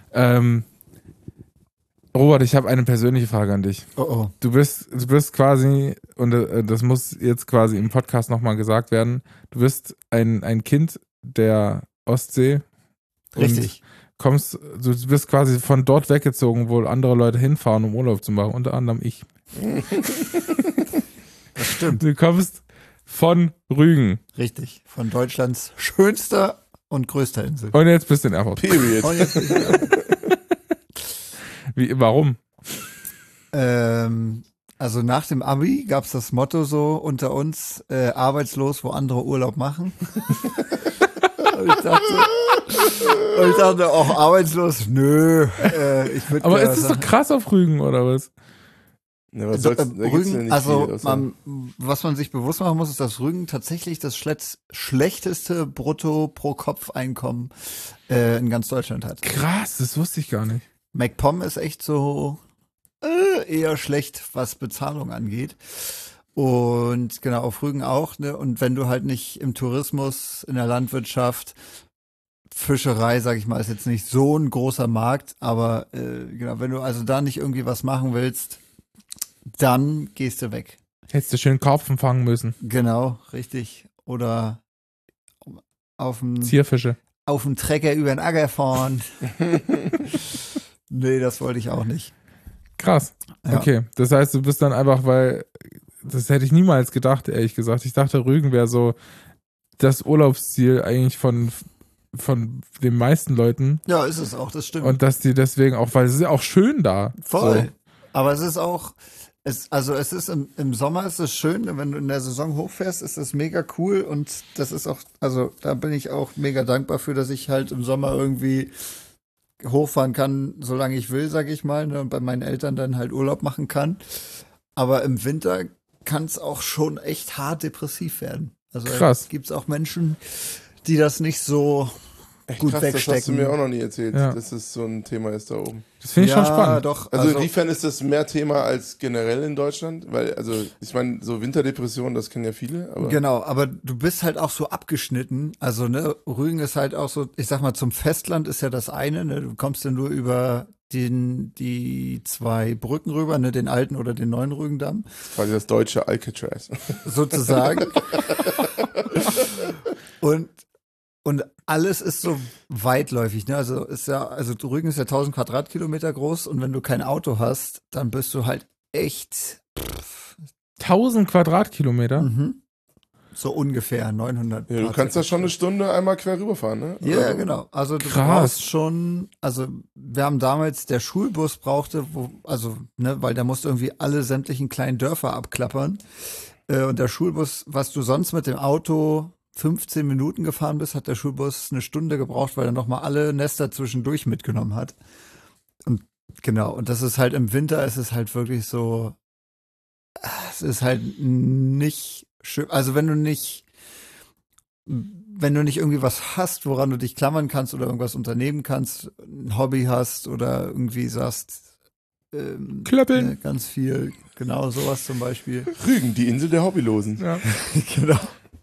Robert, ich habe eine persönliche Frage an dich. Oh. Du bist quasi, und das muss jetzt quasi im Podcast nochmal gesagt werden, du bist ein Kind der Ostsee. Richtig. du bist quasi von dort weggezogen, wo andere Leute hinfahren, um Urlaub zu machen, unter anderem ich. Das stimmt. Du kommst von Rügen. Richtig. Von Deutschlands schönster und größter Insel. Und jetzt bist du in Erfurt. Period. Und jetzt bin ich in Erfurt. Warum? Also nach dem Abi gab es das Motto so unter uns, arbeitslos, wo andere Urlaub machen. Und ich dachte auch, arbeitslos, nö. Aber ist es doch krass auf Rügen, oder was? Ja, was soll's, Rügen, was man sich bewusst machen muss, ist, dass Rügen tatsächlich das schlechteste Brutto-pro-Kopf-Einkommen in ganz Deutschland hat. Krass, das wusste ich gar nicht. MacPom ist echt so eher schlecht, was Bezahlung angeht. Und genau, auf Rügen auch. Ne? Und wenn du halt nicht im Tourismus, in der Landwirtschaft, Fischerei, sag ich mal, ist jetzt nicht so ein großer Markt, aber genau, wenn du also da nicht irgendwie was machen willst, dann gehst du weg. Hättest du schön Karpfen fangen müssen. Genau, richtig. Oder auf dem Zierfische. Auf dem Trecker über den Acker fahren. Nee, das wollte ich auch nicht. Krass. Ja. Okay, das heißt, du bist dann einfach, weil das hätte ich niemals gedacht, ehrlich gesagt. Ich dachte, Rügen wäre so das Urlaubsziel eigentlich von den meisten Leuten. Ja, ist es auch, das stimmt. Und dass die deswegen auch, weil es ist ja auch schön da. Voll. So. Aber es ist auch, es ist im Sommer ist es schön, wenn du in der Saison hochfährst, ist das mega cool und das ist auch, also da bin ich auch mega dankbar für, dass ich halt im Sommer irgendwie hochfahren kann, solange ich will, sag ich mal, ne, und bei meinen Eltern dann halt Urlaub machen kann. Aber im Winter kann es auch schon echt hart depressiv werden. Also Krass. Gibt es auch Menschen, die das nicht so Echt gut krass, wegstecken. das hast du mir auch noch nie erzählt, Ja. dass es so ein Thema ist da oben. Das finde ich schon spannend. Doch. Also inwiefern ist das mehr Thema als generell in Deutschland? Weil, also ich meine, so Winterdepression, das kennen ja viele. Aber Genau, aber du bist halt auch so abgeschnitten. Also, ne, Rügen ist halt auch so, ich sag mal, zum Festland ist ja das eine, ne, du kommst ja nur über die zwei Brücken rüber, ne, den alten oder den neuen Rügendamm. quasi das deutsche Alcatraz. Sozusagen. Und alles ist so weitläufig, ne? Also Rügen ist ja 1000 Quadratkilometer groß und wenn du kein Auto hast, dann bist du halt echt 1000 Quadratkilometer? so ungefähr 900. Ja, du kannst da schon eine Stunde einmal quer rüberfahren, ne? Ja, Also, genau. Also du Krass. brauchst schon, also wir haben damals, der Schulbus brauchte, weil der musste irgendwie alle sämtlichen kleinen Dörfer abklappern. Und der Schulbus, was du sonst mit dem Auto 15 Minuten gefahren bist, hat der Schulbus eine Stunde gebraucht, weil er nochmal alle Nester zwischendurch mitgenommen hat. Und genau, und das ist halt im Winter, ist es halt wirklich so, es ist halt nicht schön, also wenn du nicht irgendwie was hast, woran du dich klammern kannst oder irgendwas unternehmen kannst, ein Hobby hast oder irgendwie sagst, Klöppeln. ne, ganz viel, genau sowas zum Beispiel. Rügen, die Insel der Hobbylosen. Ja. Genau.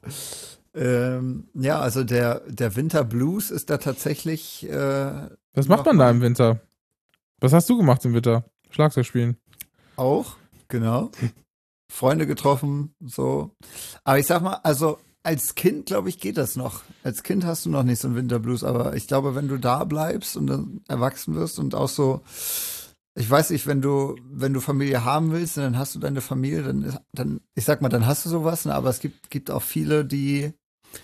Ja, also der Winterblues ist da tatsächlich. Was macht man da im Winter? Was hast du gemacht im Winter? Schlagzeug spielen. Auch, genau. Freunde getroffen, so. Aber ich sag mal, also als Kind, glaube ich, geht das noch. Als Kind hast du noch nicht so einen Winterblues, aber ich glaube, wenn du da bleibst und dann erwachsen wirst und auch so, ich weiß nicht, wenn du Familie haben willst, dann hast du deine Familie, dann ich sag mal, dann hast du sowas, ne? Aber es gibt auch viele, die,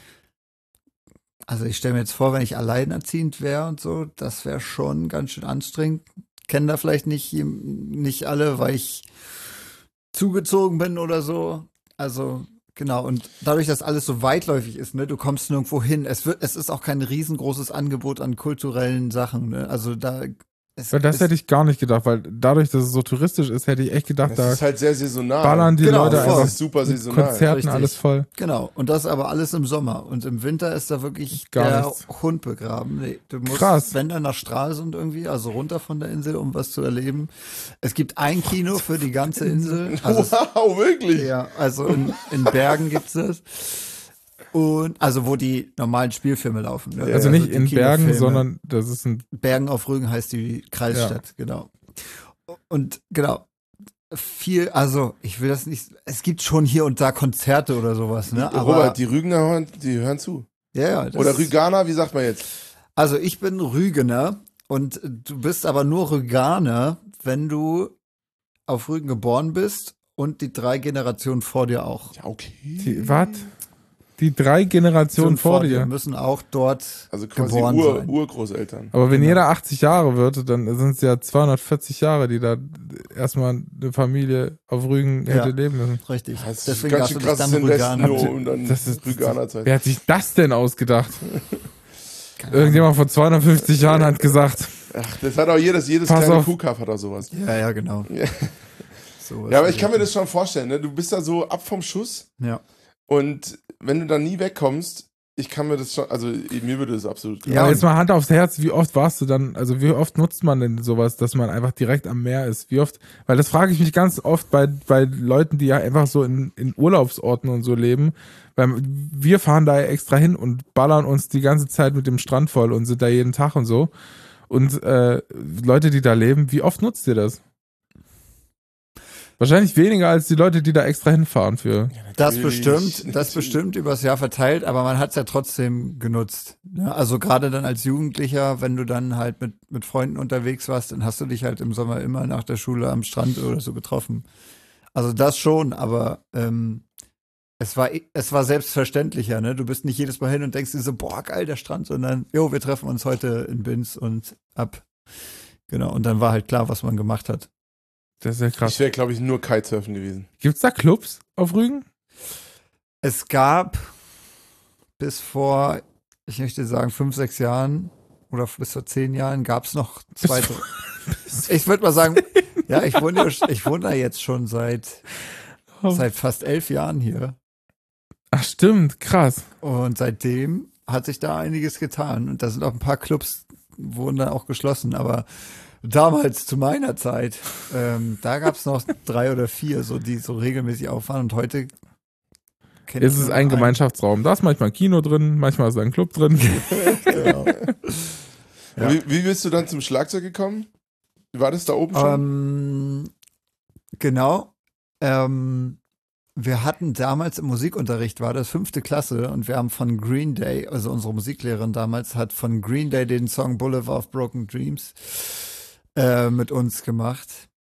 also ich stelle mir jetzt vor, wenn ich alleinerziehend wäre und so, das wäre schon ganz schön anstrengend. Kennen da vielleicht nicht alle, weil ich zugezogen bin oder so. Also genau, und dadurch, dass alles so weitläufig ist, ne, du kommst nirgendwo hin. Es ist auch kein riesengroßes Angebot an kulturellen Sachen, ne? Also Das hätte ich gar nicht gedacht, weil dadurch, dass es so touristisch ist, hätte ich echt gedacht, Das da ist halt sehr saisonal. ballern die Genau, Leute voll. einfach Das ist super mit saisonal. Konzerten, Richtig. alles voll. Genau, und das aber alles im Sommer. Und im Winter ist da wirklich Gar der nichts. Hund begraben. Nee, du musst, Krass. wenn dann nach Stralsund irgendwie, also runter von der Insel, um was zu erleben. Es gibt ein Kino für die ganze Insel. Also Wow, wirklich? ja, also in Bergen gibt's das. Und also wo die normalen Spielfilme laufen. Ne? Also nicht die in Bergen, Kinofilme. sondern das ist ein Bergen auf Rügen heißt die Kreisstadt, genau. Und genau, also ich will das nicht, es gibt schon hier und da Konzerte oder sowas, ne? Aber Robert, die Rügener hören, die hören zu. ja, das Oder Rüganer, wie sagt man jetzt? Also ich bin Rügener und du bist aber nur Rüganer, wenn du auf Rügen geboren bist und die 3 Generationen vor dir auch. Ja, okay. Was? Die 3 Generationen vor dir müssen auch dort also quasi geboren sein. Urgroßeltern. Aber wenn jeder 80 Jahre wird, dann sind es ja 240 Jahre, die da erstmal eine Familie auf Rügen hätte leben müssen. Richtig. Das ist Deswegen ganz hast schön du dich krass dann in Westen Rüganer. und dann Das ist- Rüganerzeit. Wer hat sich das denn ausgedacht? Irgendjemand vor 250 Jahren hat gesagt, Ach, das hat auch jedes Pass kleine auf. Kuhkaff hat auch sowas. Ja, genau. Ja. Sowas Ja, aber ich kann mir das schon vorstellen, ne? Du bist da so ab vom Schuss Ja. und wenn du da nie wegkommst, ich kann mir das schon, also mir würde das absolut Ja, aber jetzt mal Hand aufs Herz, wie oft warst du dann, also wie oft nutzt man denn sowas, dass man einfach direkt am Meer ist? Wie oft, weil das frage ich mich ganz oft bei Leuten, die ja einfach so in Urlaubsorten und so leben, weil wir fahren da ja extra hin und ballern uns die ganze Zeit mit dem Strand voll und sind da jeden Tag und so. Und Leute, die da leben, wie oft nutzt ihr das? Wahrscheinlich weniger als die Leute, die da extra hinfahren für. Das Natürlich. bestimmt übers Jahr verteilt, aber man hat es ja trotzdem genutzt. Ja, also gerade dann als Jugendlicher, wenn du dann halt mit Freunden unterwegs warst, dann hast du dich halt im Sommer immer nach der Schule am Strand oder so getroffen. Also das schon, aber es war selbstverständlicher, ne? Du bist nicht jedes Mal hin und denkst dir so, boah, geil, der Strand, sondern, jo, wir treffen uns heute in Binz und ab. Genau, und dann war halt klar, was man gemacht hat. Das ist ja krass. Ich wäre, glaube ich, nur Kitesurfen gewesen. Gibt's da Clubs auf Rügen? Es gab bis vor, ich möchte sagen, 5, 6 Jahren oder bis vor 10 Jahren gab es noch 2, 3. Ich würde mal sagen, ja, ich wohne da jetzt schon seit fast 11 Jahren hier. Ach stimmt, krass. Und seitdem hat sich da einiges getan. Und da sind auch ein paar Clubs, wurden dann auch geschlossen. Aber damals, zu meiner Zeit, da gab es noch 3 oder 4, so, die so regelmäßig auffahren. Und heute Ist es ein Gemeinschaftsraum. Da ist manchmal ein Kino drin, manchmal ist ein Club drin. Genau. Ja. Wie bist du dann zum Schlagzeug gekommen? War das da oben schon? Genau. Wir hatten damals im Musikunterricht, war das 5. Klasse, und wir haben von Green Day, also unsere Musiklehrerin damals, hat von Green Day den Song Boulevard of Broken Dreams mit uns gemacht.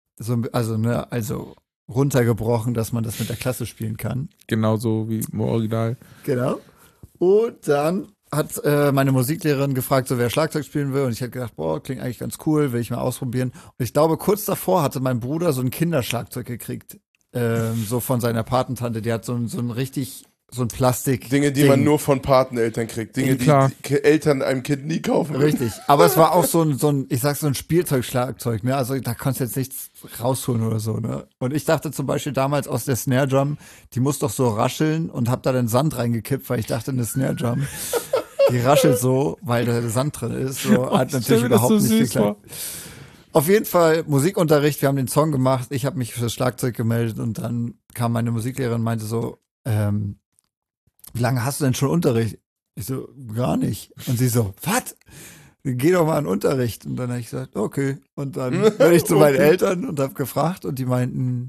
Also runtergebrochen, dass man das mit der Klasse spielen kann. Genauso wie im Original. Genau. Und dann hat meine Musiklehrerin gefragt, so wer Schlagzeug spielen will. Und ich hätte gedacht, boah, klingt eigentlich ganz cool, will ich mal ausprobieren. Und ich glaube, kurz davor hatte mein Bruder so ein Kinderschlagzeug gekriegt. So von seiner Patentante. Die hat so ein Plastik. Dinge, die man nur von Pateneltern kriegt. Dinge, die Eltern einem Kind nie kaufen. Richtig. Aber es war auch so ein Spielzeugschlagzeug, ne? Also da konntest du jetzt nichts rausholen oder so, ne? Und ich dachte zum Beispiel damals aus der Snare Drum, die muss doch so rascheln, und hab da den Sand reingekippt, weil ich dachte, eine Snare Drum, die raschelt so, weil da Sand drin ist. So, hat natürlich überhaupt nicht geklappt. Auf jeden Fall Musikunterricht, wir haben den Song gemacht, ich habe mich fürs Schlagzeug gemeldet, und dann kam meine Musiklehrerin und meinte so, wie lange hast du denn schon Unterricht? Ich so, gar nicht. Und sie so, was? Geh doch mal in Unterricht. Und dann habe ich gesagt, okay. Und dann bin ich zu meinen Eltern und habe gefragt, und die meinten,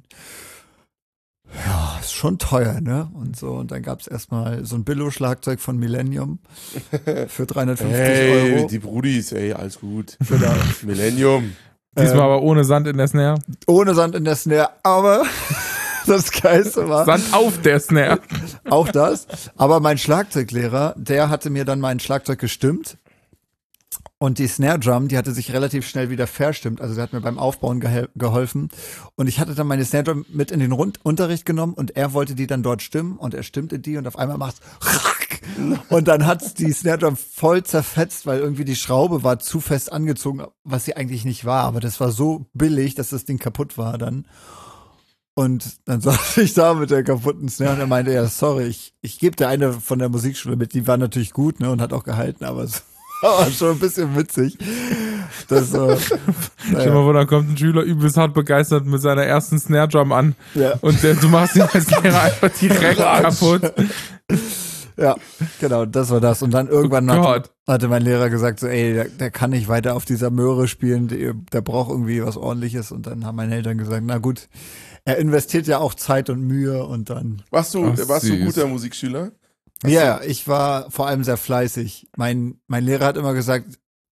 ja, ist schon teuer, ne? Und so. Und dann gab es erstmal so ein Billo-Schlagzeug von Millennium für 350 Euro. Die Brudis, alles gut. Genau. Millennium. Diesmal aber ohne Sand in der Snare. Ohne Sand in der Snare, aber das Geilste war, Sand auf der Snare. auch das. Aber mein Schlagzeuglehrer, der hatte mir dann mein Schlagzeug gestimmt. Und die Snare Drum, die hatte sich relativ schnell wieder verstimmt. Also der hat mir beim Aufbauen geholfen. Und ich hatte dann meine Snare Drum mit in den Unterricht genommen, und er wollte die dann dort stimmen, und er stimmte die, und auf einmal macht's und dann hat's die Snare Drum voll zerfetzt, weil irgendwie die Schraube war zu fest angezogen, was sie eigentlich nicht war. Aber das war so billig, dass das Ding kaputt war dann. Und dann saß ich da mit der kaputten Snare, und er meinte, ja, sorry, ich gebe dir eine von der Musikschule mit, die war natürlich gut, ne, und hat auch gehalten, aber es war schon ein bisschen witzig. Das, Stell dir mal vor, da kommt ein Schüler übelst hart begeistert mit seiner ersten Snare Drum an. Ja. Und du machst ihn als Lehrer einfach direkt kaputt. Ja, genau, das war das. Und dann irgendwann hatte mein Lehrer gesagt, so, ey, der kann nicht weiter auf dieser Möhre spielen, der braucht irgendwie was Ordentliches. Und dann haben meine Eltern gesagt, na gut, er investiert ja auch Zeit und Mühe, und dann. Warst du ein guter Musikschüler? Ja, ich war vor allem sehr fleißig. Mein Lehrer hat immer gesagt,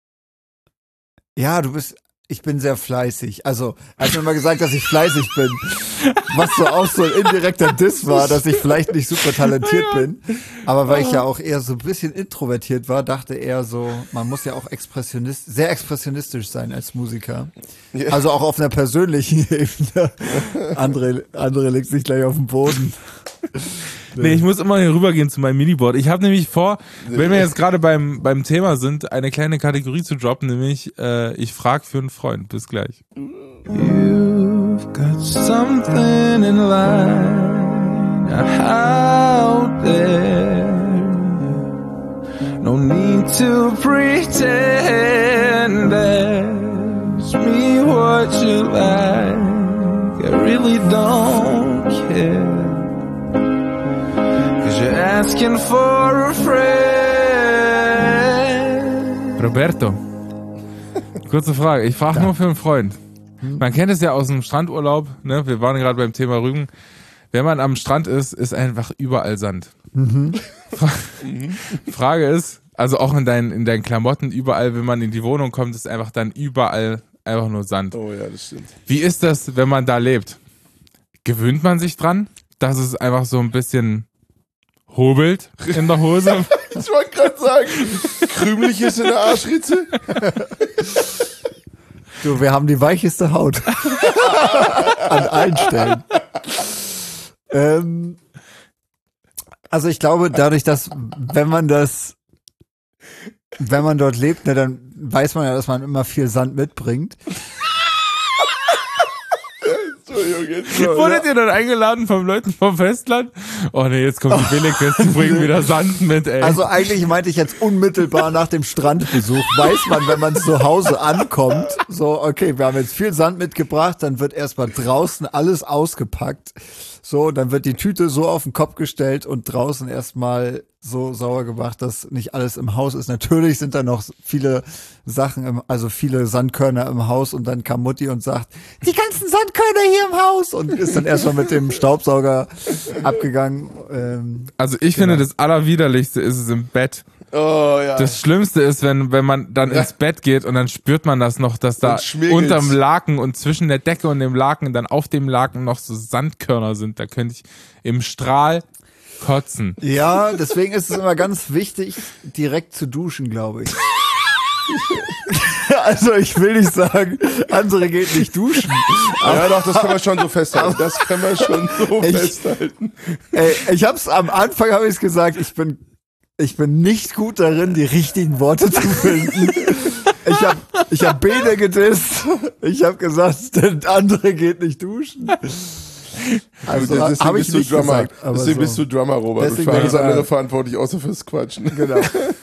ja, ich bin sehr fleißig. Also, er hat mir immer gesagt, dass ich fleißig bin. Was so auch so ein indirekter Diss war, dass ich vielleicht nicht super talentiert bin. Aber weil ich ja auch eher so ein bisschen introvertiert war, dachte er so, man muss ja auch sehr expressionistisch sein als Musiker. Ja. Also auch auf einer persönlichen Ebene. Andere legt sich gleich auf den Boden. Nee, ich muss immer hier rübergehen zu meinem Miniboard. Ich habe nämlich vor, wenn wir jetzt gerade beim Thema sind, eine kleine Kategorie zu droppen, nämlich ich frage für einen Freund. Bis gleich. You've got something in line out there. No need to pretend. Ask me what you like. I really don't care. You're asking for a friend. Roberto, kurze Frage. Ich frage nur für einen Freund. Man kennt es ja aus dem Strandurlaub, ne? Wir waren gerade beim Thema Rügen. Wenn man am Strand ist einfach überall Sand. Frage ist, also auch in deinen Klamotten, überall, wenn man in die Wohnung kommt, ist einfach dann überall einfach nur Sand. Oh ja, das stimmt. Wie ist das, wenn man da lebt? Gewöhnt man sich dran, dass es einfach so ein bisschen hobelt in der Hose? Ich wollte gerade sagen, krümelig ist in der Arschritze. Du, wir haben die weicheste Haut. An allen Stellen. Also ich glaube, dadurch, dass, wenn man dort lebt, ne, dann weiß man ja, dass man immer viel Sand mitbringt. Wurdet ihr dann eingeladen von Leuten vom Festland? Oh ne, jetzt kommt die Billigfest, die bringen wieder Sand mit, ey. Also eigentlich meinte ich jetzt unmittelbar nach dem Strandbesuch, weiß man, wenn man zu Hause ankommt, so, okay, wir haben jetzt viel Sand mitgebracht, dann wird erstmal draußen alles ausgepackt. So, dann wird die Tüte so auf den Kopf gestellt und draußen erstmal so sauer gemacht, dass nicht alles im Haus ist. Natürlich sind da noch viele Sachen, also viele Sandkörner im Haus und dann kam Mutti und sagt, die ganzen Sandkörner hier im Haus und ist dann erstmal mit dem Staubsauger abgegangen. Also ich finde, das Allerwiderlichste ist es im Bett. Oh, ja. Das Schlimmste ist, wenn man dann ins Bett geht und dann spürt man das noch, dass da unterm Laken und zwischen der Decke und dem Laken dann auf dem Laken noch so Sandkörner sind. Da könnte ich im Strahl kotzen. Ja, deswegen ist es immer ganz wichtig, direkt zu duschen, glaube ich. Also ich will nicht sagen, andere geht nicht duschen. Ja doch, das können wir schon so festhalten. Das können wir schon so festhalten. Ich hab's am Anfang, habe ich gesagt, ich bin nicht gut darin, die richtigen Worte zu finden. Ich hab Bene gedisst. Ich habe gesagt, der andere geht nicht duschen. Also deswegen bist du Drummer. Deswegen bist du Drummer, Robert. Deswegen und für alles andere verantwortlich, außer fürs Quatschen. Genau.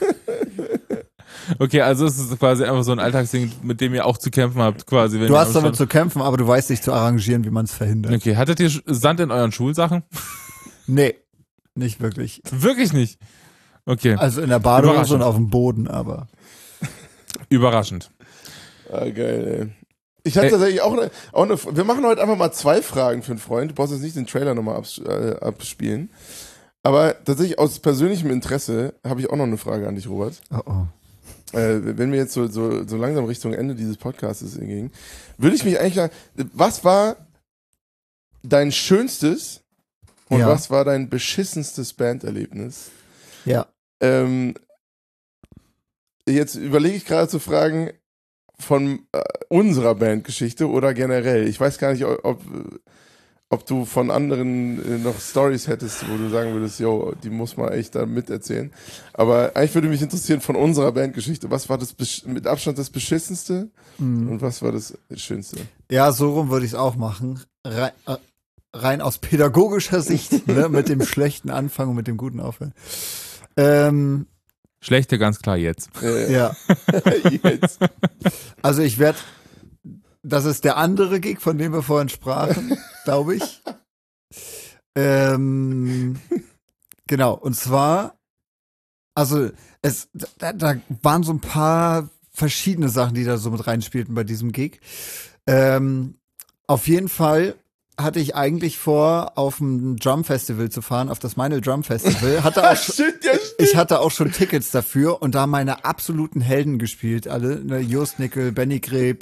Okay, also es ist quasi einfach so ein Alltagsding, mit dem ihr auch zu kämpfen habt, quasi. Wenn Du hast damit zu kämpfen, aber du weißt dich zu arrangieren, wie man es verhindert. Okay, hattet ihr Sand in euren Schulsachen? Nee, nicht wirklich. Wirklich nicht? Okay. Also in der Badehose und auf dem Boden, aber. Überraschend. Ah, geil, ey. Ich hatte tatsächlich auch eine, wir machen heute einfach mal 2 Fragen für einen Freund. Du brauchst jetzt nicht den Trailer nochmal abspielen. Aber tatsächlich aus persönlichem Interesse habe ich auch noch eine Frage an dich, Robert. Oh. Wenn wir jetzt so langsam Richtung Ende dieses Podcasts gingen, würde ich mich eigentlich sagen, was war dein schönstes und was war dein beschissenstes Banderlebnis? Ja. Jetzt überlege ich gerade zu fragen, von unserer Bandgeschichte oder generell. Ich weiß gar nicht, ob du von anderen noch Stories hättest, wo du sagen würdest, yo, die muss man echt da miterzählen. Aber eigentlich würde mich interessieren von unserer Bandgeschichte. Was war das mit Abstand das Beschissenste und was war das Schönste? Ja, so rum würde ich es auch machen. Rein aus pädagogischer Sicht, ne, mit dem schlechten Anfang und mit dem guten Aufhören. Schlechte ganz klar jetzt. Ja. Jetzt. Also das ist der andere Gig, von dem wir vorhin sprachen, glaube ich. Genau, und zwar, also da waren so ein paar verschiedene Sachen, die da so mit reinspielten bei diesem Gig. Auf jeden Fall hatte ich eigentlich vor, auf ein Drum Festival zu fahren, auf das Meinl Drum Festival. Hatte auch ich hatte auch schon Tickets dafür und da meine absoluten Helden gespielt, alle, ne, Jost Nickel, Benny Greb,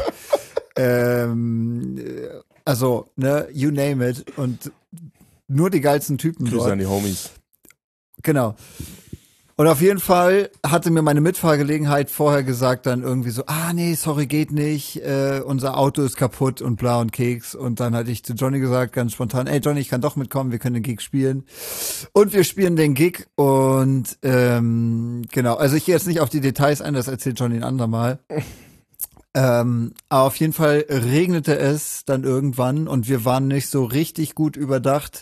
also, ne, you name it und nur die geilsten Typen. Grüße an die Homies. Genau. Und auf jeden Fall hatte mir meine Mitfahrgelegenheit vorher gesagt dann irgendwie so, nee, sorry, geht nicht, unser Auto ist kaputt und bla und Keks. Und dann hatte ich zu Johnny gesagt, ganz spontan, ey Johnny, ich kann doch mitkommen, wir können den Gig spielen. Und wir spielen den Gig und genau, also ich gehe jetzt nicht auf die Details ein, das erzählt Johnny ein andermal. Aber auf jeden Fall regnete es dann irgendwann und wir waren nicht so richtig gut überdacht.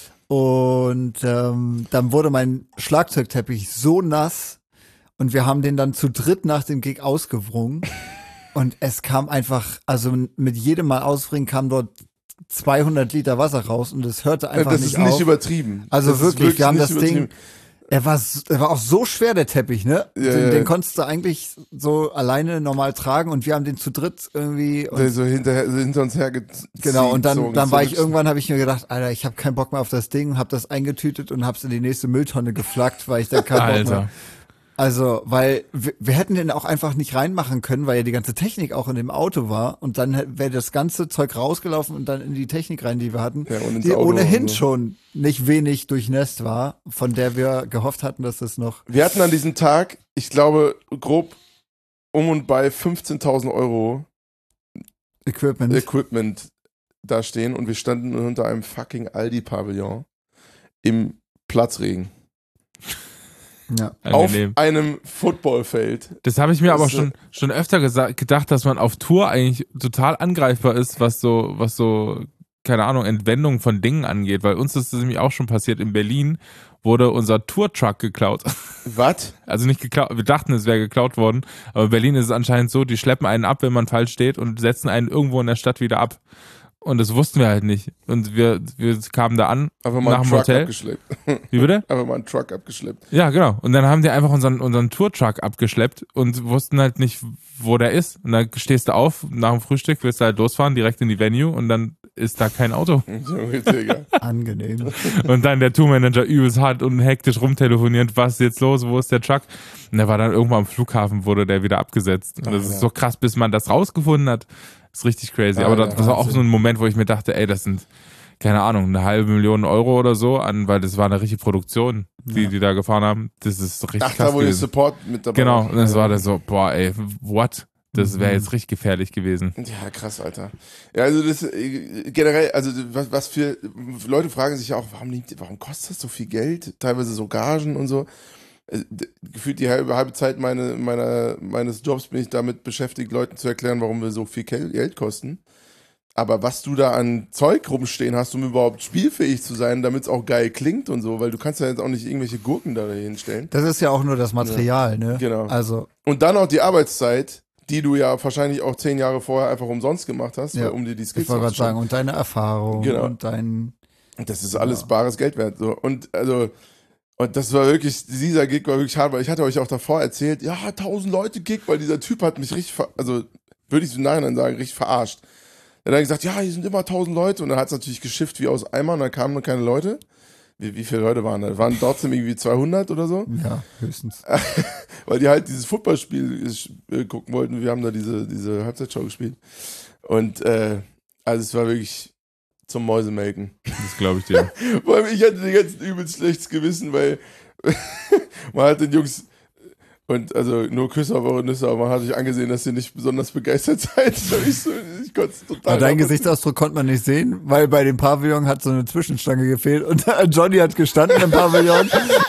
Und dann wurde mein Schlagzeugteppich so nass und wir haben den dann zu dritt nach dem Gig ausgewrungen und es kam einfach, also mit jedem Mal auswringen kam dort 200 Liter Wasser raus und es hörte einfach nicht auf. Das ist nicht übertrieben. Also wirklich, wir haben das Ding, er war auch so schwer, der Teppich, ne? Den konntest du eigentlich so alleine normal tragen und wir haben den zu dritt irgendwie. Und so hinter uns hergezogen. Genau, und dann war ich irgendwann, habe ich mir gedacht, Alter, ich habe keinen Bock mehr auf das Ding, habe das eingetütet und hab's in die nächste Mülltonne geflackt, weil ich da keinen Bock mehr. Also, weil wir hätten den auch einfach nicht reinmachen können, weil ja die ganze Technik auch in dem Auto war und dann wäre das ganze Zeug rausgelaufen und dann in die Technik rein, die wir hatten, die ohnehin schon nicht wenig durchnässt war, von der wir gehofft hatten, dass das noch... Wir hatten an diesem Tag, ich glaube, grob um und bei 15.000 Euro Equipment da stehen und wir standen unter einem fucking Aldi-Pavillon im Platzregen. Ja. Auf einem Footballfeld. Das habe ich mir aber schon öfter gedacht, dass man auf Tour eigentlich total angreifbar ist, was so, keine Ahnung, Entwendung von Dingen angeht, weil uns ist das nämlich auch schon passiert. In Berlin wurde unser Tour-Truck geklaut. Was? Also nicht geklaut, wir dachten, es wäre geklaut worden, aber in Berlin ist es anscheinend so, die schleppen einen ab, wenn man falsch steht und setzen einen irgendwo in der Stadt wieder ab. Und das wussten wir halt nicht. Und wir kamen da an, einfach mal nach dem Hotel. Abgeschleppt. Wie bitte? Einfach mal einen Truck abgeschleppt. Ja, genau. Und dann haben die einfach unseren Tour-Truck abgeschleppt und wussten halt nicht, wo der ist. Und dann stehst du auf, nach dem Frühstück willst du halt losfahren, direkt in die Venue und dann ist da kein Auto. Angenehm. Und dann der Tourmanager übelst hart und hektisch rumtelefoniert, was ist jetzt los, wo ist der Truck? Und der war dann irgendwann am Flughafen, wurde der wieder abgesetzt. Und das ist so krass, bis man das rausgefunden hat. Das ist richtig crazy. Aber das war auch so ein Moment, wo ich mir dachte, ey, das sind, keine Ahnung, 500.000 Euro oder so, weil das war eine richtige Produktion, die da gefahren haben. Das ist richtig krass da wo der Support mit dabei Genau, und das war dann so, boah, ey, what? Das wäre jetzt richtig gefährlich gewesen. Ja, krass, Alter. Ja, also das generell, also was für Leute fragen sich auch, warum kostet das so viel Geld? Teilweise so Gagen und so. Gefühlt die halbe Zeit meines Jobs bin ich damit beschäftigt, Leuten zu erklären, warum wir so viel Geld kosten. Aber was du da an Zeug rumstehen hast, um überhaupt spielfähig zu sein, damit es auch geil klingt und so, weil du kannst ja jetzt auch nicht irgendwelche Gurken da hinstellen. Das ist ja auch nur das Material, ne? Genau. Also. Und dann auch die Arbeitszeit, die du ja wahrscheinlich auch 10 Jahre vorher einfach umsonst gemacht hast, um dir die Skills zu wollte gerade sagen, und deine Erfahrung und dein... Das ist alles bares Geld wert. So. Und das war wirklich, dieser Gig war wirklich hart, weil ich hatte euch auch davor erzählt, ja, 1000 Leute Gig, weil dieser Typ hat mich richtig, würde ich so im Nachhinein sagen, richtig verarscht. Er hat dann gesagt, ja, hier sind immer 1000 Leute und dann hat es natürlich geschifft wie aus Eimer und dann kamen noch keine Leute. Wie viele Leute waren da? Waren trotzdem irgendwie 200 oder so? Ja, höchstens. Weil die halt dieses Footballspiel gucken wollten. Wir haben da diese Halbzeitshow gespielt. Und also es war wirklich zum Mäusemelken. Das glaube ich dir. Vor allem, ich hatte die ganzen übelst schlechtes Gewissen, weil man hat den Jungs und also nur Küsse auf eure Nüsse, aber man hat sich angesehen, dass ihr nicht besonders begeistert seid. Ich konnte es total. Aber deinen Gesichtsausdruck konnte man nicht sehen, weil bei dem Pavillon hat so eine Zwischenstange gefehlt und Johnny hat gestanden im Pavillon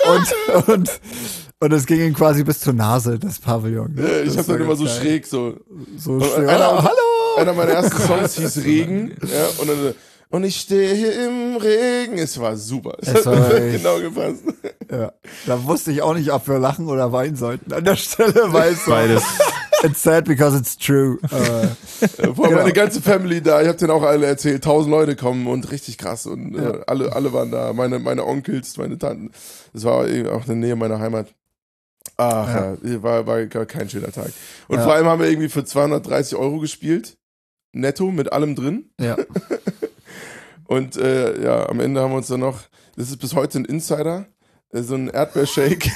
und es ging ihm quasi bis zur Nase, das Pavillon. Ja, ich habe dann immer so schräg so schräg. Hallo! Einer meiner ersten Songs hieß Regen, ja, und dann und ich stehe hier im Regen. Es war super. Es hat genau gepasst. Ja. Da wusste ich auch nicht, ob wir lachen oder weinen sollten. An der Stelle, weil es beides. It's sad because it's true. Vor allem meine ganze Family da. Ich habe denen auch alle erzählt. 1000 Leute kommen und richtig krass. Und alle waren da. Meine Onkels, meine Tanten. Das war auch in der Nähe meiner Heimat. Ach, war kein schöner Tag. Und vor allem haben wir irgendwie für 230 € gespielt. Netto mit allem drin. Ja. Und ja, am Ende haben wir uns dann noch, das ist bis heute ein Insider, so ein Erdbeershake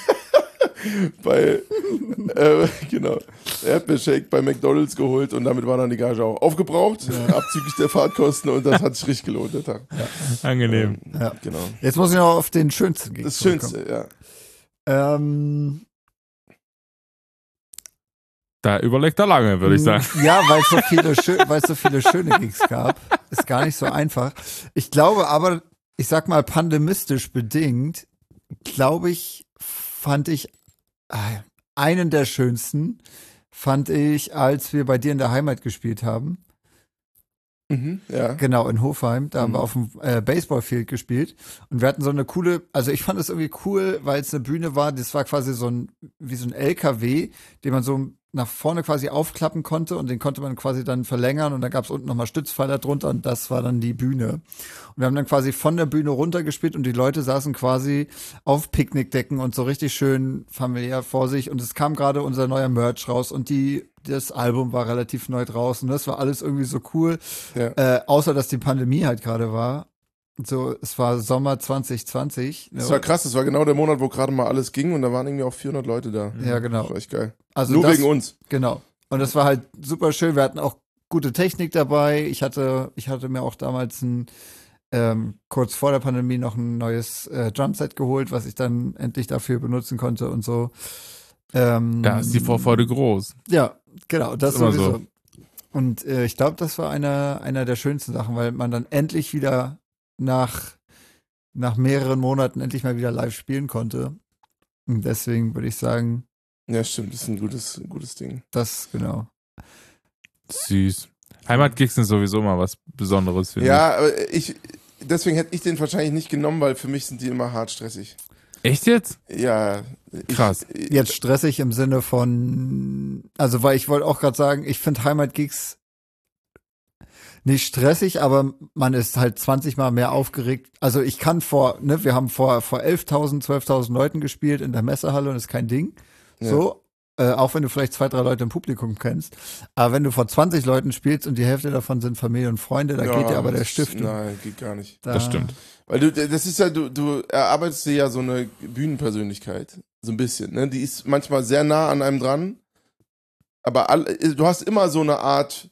genau, Erdbeershake bei McDonald's geholt und damit war dann die Gage auch aufgebraucht, abzüglich der Fahrtkosten und das hat sich richtig gelohnt, der Tag. Ja. Angenehm. Genau. Jetzt muss ich noch auf den schönsten gehen. Das Schönste, ja. Da überlegt er lange, würde ich sagen. Ja, weil es so viele schöne Gigs gab. Ist gar nicht so einfach. Ich glaube aber, ich sag mal pandemistisch bedingt, fand ich einen der schönsten, als wir bei dir in der Heimat gespielt haben. Ja. Genau, in Hofheim. Da haben wir auf dem Baseballfield gespielt. Und wir hatten so eine coole, also ich fand es irgendwie cool, weil es eine Bühne war, das war quasi wie so ein LKW, den man so nach vorne quasi aufklappen konnte und den konnte man quasi dann verlängern und dann gab es unten nochmal Stützpfeiler drunter und das war dann die Bühne. Und wir haben dann quasi von der Bühne runtergespielt und die Leute saßen quasi auf Picknickdecken und so richtig schön familiär vor sich und es kam gerade unser neuer Merch raus und das Album war relativ neu draußen. Das war alles irgendwie so cool, außer dass die Pandemie halt gerade war. So, es war Sommer 2020. Das war krass, das war genau der Monat, wo gerade mal alles ging und da waren irgendwie auch 400 Leute da. Ja, genau. Das war echt geil. Also nur wegen uns. Genau. Und das war halt super schön. Wir hatten auch gute Technik dabei. Ich hatte mir auch damals kurz vor der Pandemie noch ein neues Drumset geholt, was ich dann endlich dafür benutzen konnte und so. Da ist die Vorfreude groß. Ja, genau. Das ist immer sowieso. so. Und ich glaube, das war einer der schönsten Sachen, weil man dann endlich wieder nach mehreren Monaten endlich mal wieder live spielen konnte. Und deswegen würde ich sagen. Ja, stimmt, das ist ein gutes Ding. Das, genau. Süß. Heimatgigs sind sowieso mal was Besonderes, finde ich. Ja, aber deswegen hätte ich den wahrscheinlich nicht genommen, weil für mich sind die immer hart stressig. Echt jetzt? Ja. Krass. Jetzt stressig im Sinne von, also weil ich wollte auch gerade sagen, ich finde Heimatgigs nicht stressig, aber man ist halt 20 Mal mehr aufgeregt. Also ich kann wir haben vor 11.000, 12.000 Leuten gespielt in der Messehalle und das ist kein Ding. Ja. So, auch wenn du vielleicht 2, 3 Leute im Publikum kennst. Aber wenn du vor 20 Leuten spielst und die Hälfte davon sind Familie und Freunde, da geht dir aber der Stift. Nein, geht gar nicht. Das stimmt. Weil das ist ja, du erarbeitest dir ja so eine Bühnenpersönlichkeit. So ein bisschen, ne? Die ist manchmal sehr nah an einem dran. Aber du hast immer so eine Art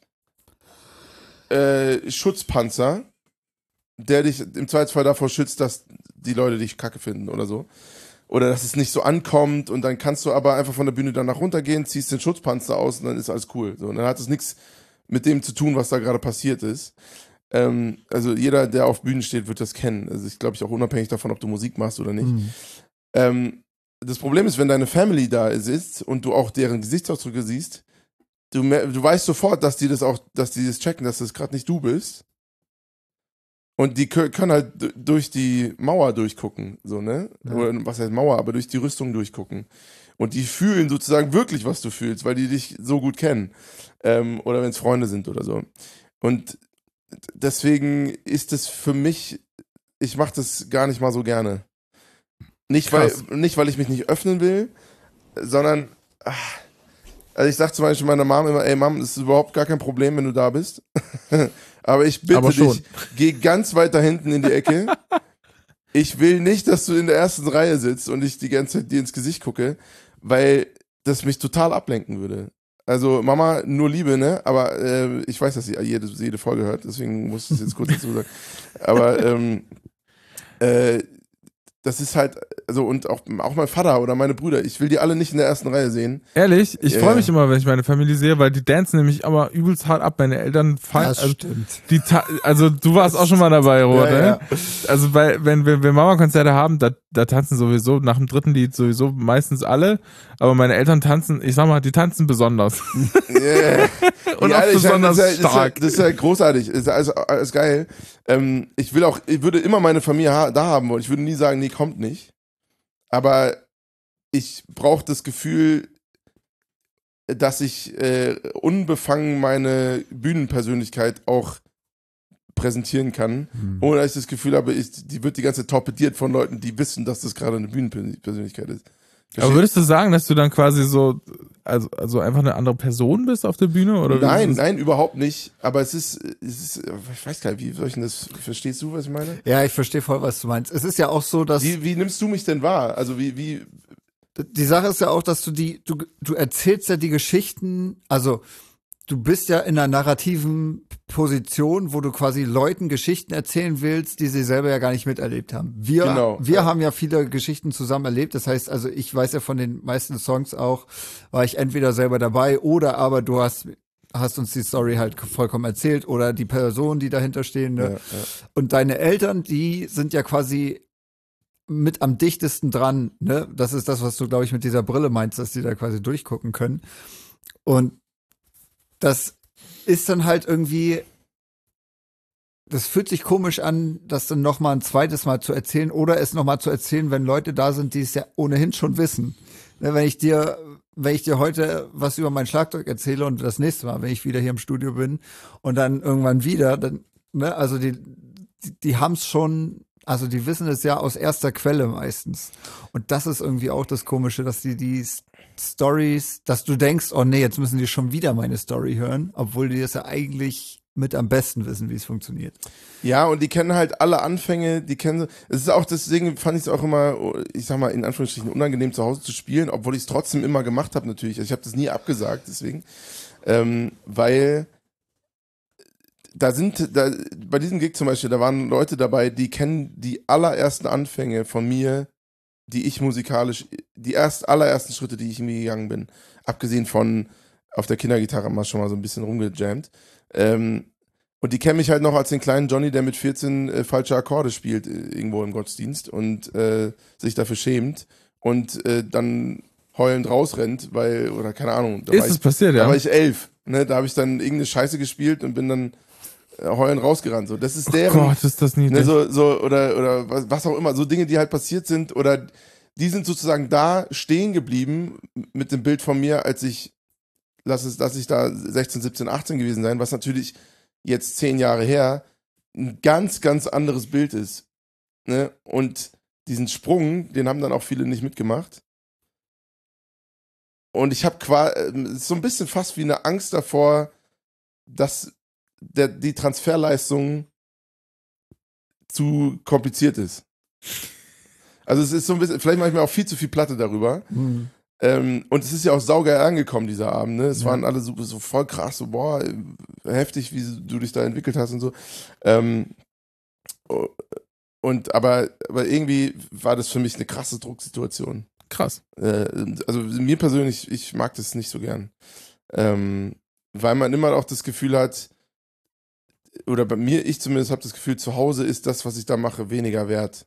Schutzpanzer, der dich im Zweifelsfall davor schützt, dass die Leute dich kacke finden oder so. Oder dass es nicht so ankommt und dann kannst du aber einfach von der Bühne danach runtergehen, ziehst den Schutzpanzer aus und dann ist alles cool. So, und dann hat es nichts mit dem zu tun, was da gerade passiert ist. Also jeder, der auf Bühnen steht, wird das kennen. Also ich glaube, auch unabhängig davon, ob du Musik machst oder nicht. Das Problem ist, wenn deine Family da sitzt und du auch deren Gesichtsausdrücke siehst, du weißt sofort, dass die das checken, dass das gerade nicht du bist. Und die können halt durch die Mauer durchgucken, so, ne? Ja. Oder was heißt Mauer, aber durch die Rüstung durchgucken. Und die fühlen sozusagen wirklich, was du fühlst, weil die dich so gut kennen. Oder wenn es Freunde sind oder so. Und deswegen ist es für mich, ich mache das gar nicht mal so gerne. Nicht, weil ich mich nicht öffnen will, sondern also ich sag zum Beispiel meiner Mom immer, ey Mom, das ist überhaupt gar kein Problem, wenn du da bist. Aber ich bitte dich, geh ganz weit da hinten in die Ecke. Ich will nicht, dass du in der ersten Reihe sitzt und ich die ganze Zeit dir ins Gesicht gucke, weil das mich total ablenken würde. Also Mama, nur Liebe, ne? Aber ich weiß, dass sie jede Folge hört, deswegen muss ich es jetzt kurz dazu sagen. Aber das ist halt, also und auch mein Vater oder meine Brüder, ich will die alle nicht in der ersten Reihe sehen. Ehrlich? Ich freue mich immer, wenn ich meine Familie sehe, weil die dancen nämlich aber übelst hart ab. Meine Eltern fallen. Das stimmt. Also du warst auch schon mal dabei, Robert, ja, ne? Ja. Also wenn wir Mama-Konzerte haben, da tanzen sowieso nach dem dritten Lied sowieso meistens alle, aber meine Eltern tanzen, ich sag mal, die tanzen besonders. Yeah. Und auch besonders stark. Das ist ja großartig, das ist alles geil. Ich würde immer meine Familie da haben wollen. Ich würde nie sagen, nee, kommt nicht. Aber ich brauche das Gefühl, dass ich unbefangen meine Bühnenpersönlichkeit auch präsentieren kann, ohne dass ich das Gefühl habe, die wird die ganze Zeit torpediert von Leuten, die wissen, dass das gerade eine Bühnenpersönlichkeit ist. Aber würdest du sagen, dass du dann quasi so, also einfach eine andere Person bist auf der Bühne? Oder nein, überhaupt nicht. Aber es ist, ich weiß gar nicht, wie soll ich denn das, verstehst du, was ich meine? Ja, ich verstehe voll, was du meinst. Es ist ja auch so, dass... Wie nimmst du mich denn wahr? Also wie... Die Sache ist ja auch, dass du du erzählst ja die Geschichten, also du bist ja in einer narrativen Position, wo du quasi Leuten Geschichten erzählen willst, die sie selber ja gar nicht miterlebt haben. Wir haben ja viele Geschichten zusammen erlebt. Das heißt, also ich weiß ja von den meisten Songs auch, war ich entweder selber dabei oder aber du hast uns die Story halt vollkommen erzählt oder die Personen, die dahinter stehen. Ne? Ja. Und deine Eltern, die sind ja quasi mit am dichtesten dran. Ne? Das ist das, was du, glaube ich, mit dieser Brille meinst, dass die da quasi durchgucken können. Und das ist dann halt irgendwie, das fühlt sich komisch an, das dann nochmal ein zweites Mal zu erzählen oder es nochmal zu erzählen, wenn Leute da sind, die es ja ohnehin schon wissen. Wenn ich dir heute was über mein Schlagzeug erzähle und das nächste Mal, wenn ich wieder hier im Studio bin und dann irgendwann wieder, dann, ne, also die haben es schon, also die wissen es ja aus erster Quelle meistens. Und das ist irgendwie auch das Komische, dass die Stories, dass du denkst, oh nee, jetzt müssen die schon wieder meine Story hören, obwohl die das ja eigentlich mit am besten wissen, wie es funktioniert. Ja, und die kennen halt alle Anfänge, es ist auch, deswegen fand ich es auch immer, ich sag mal, in Anführungsstrichen unangenehm zu Hause zu spielen, obwohl ich es trotzdem immer gemacht habe natürlich. Also ich habe das nie abgesagt, deswegen, weil bei diesem Gig zum Beispiel, da waren Leute dabei, die kennen die allerersten Anfänge von mir, die ich musikalisch, allerersten Schritte, die ich irgendwie gegangen bin, abgesehen von auf der Kindergitarre mal schon mal so ein bisschen rumgejammt. Und die kennen mich halt noch als den kleinen Johnny, der mit 14 falsche Akkorde spielt irgendwo im Gottesdienst und sich dafür schämt und dann heulend rausrennt, oder keine Ahnung. Ist es passiert, ja? Da war ich 11, ne? Da habe ich dann irgendeine Scheiße gespielt und bin dann heulend rausgerannt. So, das ist deren. Oh Gott, ist das niedlich. Ne, oder was auch immer, so Dinge, die halt passiert sind, oder die sind sozusagen da stehen geblieben mit dem Bild von mir, als ich, lass ich da 16, 17, 18 gewesen sein, was natürlich jetzt 10 Jahre her ein ganz, ganz anderes Bild ist. Ne? Und diesen Sprung, den haben dann auch viele nicht mitgemacht. Und ich habe so ein bisschen fast wie eine Angst davor, dass die Transferleistung zu kompliziert ist. Also es ist so ein bisschen, vielleicht mache ich mir auch viel zu viel Platte darüber. Mhm. Und es ist ja auch saugeil angekommen, dieser Abend. Ne? Es waren alle so voll krass, so boah, heftig, wie du dich da entwickelt hast und so. Aber irgendwie war das für mich eine krasse Drucksituation. Krass. Also mir persönlich, ich mag das nicht so gern. Weil man immer auch das Gefühl hat, oder bei mir, ich zumindest habe das Gefühl, zu Hause ist das, was ich da mache, weniger wert.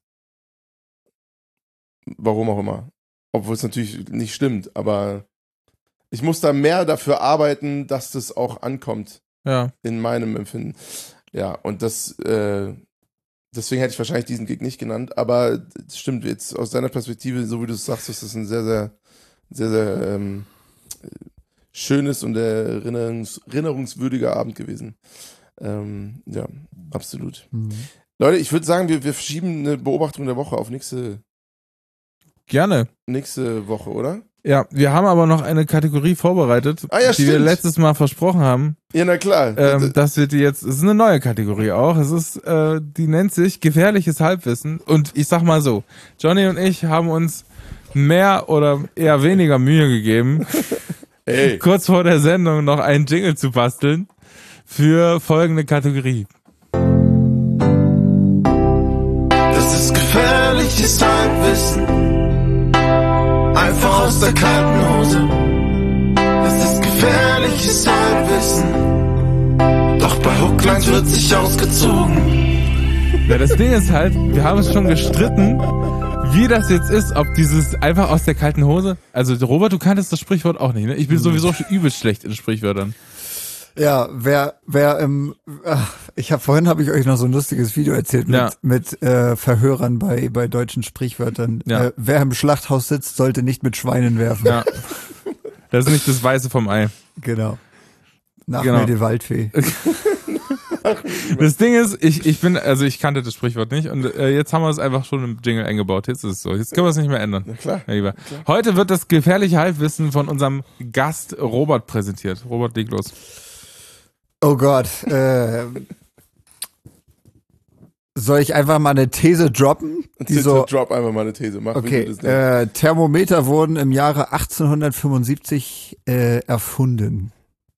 Warum auch immer. Obwohl es natürlich nicht stimmt, aber ich muss da mehr dafür arbeiten, dass das auch ankommt. Ja. In meinem Empfinden. Ja, und deswegen hätte ich wahrscheinlich diesen Gig nicht genannt, aber es stimmt jetzt aus deiner Perspektive, so wie du es sagst, ist das ein sehr, sehr, sehr, sehr schönes und erinnerungswürdiger Abend gewesen. Ja, absolut. Mhm. Leute, ich würde sagen, wir verschieben eine Beobachtung der Woche auf nächste Woche, oder? Ja, wir haben aber noch eine Kategorie vorbereitet, die wir letztes Mal versprochen haben. Ja, na klar. Dass wir es ist eine neue Kategorie auch. Es ist, die nennt sich gefährliches Halbwissen. Und ich sag mal so, Johnny und ich haben uns mehr oder eher weniger Mühe gegeben, kurz vor der Sendung noch einen Jingle zu basteln für folgende Kategorie. Das ist gefährliches Halbwissen. Einfach aus der kalten Hose. Das ist gefährliches Halbwissen. Doch bei Hooklines wird sich ausgezogen. Ja, das Ding ist halt, wir haben es schon gestritten, wie das jetzt ist, ob dieses einfach aus der kalten Hose. Also Robert, du kanntest das Sprichwort auch nicht, ne? Ich bin sowieso übelst schlecht in Sprichwörtern. Ja, vorhin habe ich euch noch so ein lustiges Video erzählt mit Verhörern bei deutschen Sprichwörtern. Ja. Wer im Schlachthaus sitzt, sollte nicht mit Schweinen werfen. Ja. Das ist nicht das Weiße vom Ei. Genau. Nach mir die Waldfee. Das Ding ist, ich kannte das Sprichwort nicht und jetzt haben wir es einfach schon im Jingle eingebaut. Jetzt ist es so. Jetzt können wir es nicht mehr ändern. Na klar. Ja, lieber. Heute wird das gefährliche Halbwissen von unserem Gast Robert präsentiert. Robert, leg los. Oh Gott. Soll ich einfach mal eine These droppen? Drop einfach mal eine These. Mach, okay. wie du das denkst. Thermometer wurden im Jahre 1875 erfunden.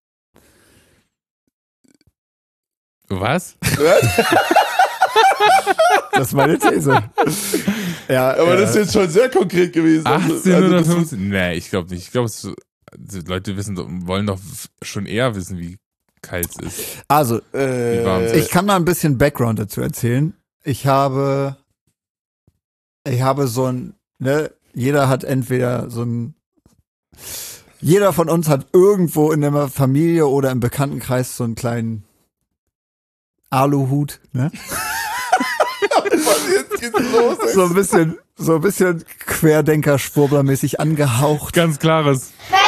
Was? Das ist meine These. Ja, aber das ist jetzt schon sehr konkret gewesen. 1850? Nee, ich glaube nicht. Ich glaube, Leute wollen doch schon eher wissen, wie kalt es ist. Also, Wie warm es ist. ich kann da ein bisschen Background dazu erzählen. Ich habe so ein, ne, jeder von uns hat irgendwo in der Familie oder im Bekanntenkreis so einen kleinen Aluhut, ne? Jetzt geht's los. Ey. So ein bisschen Querdenker-Schwurbler-mäßig angehaucht. Ganz klares.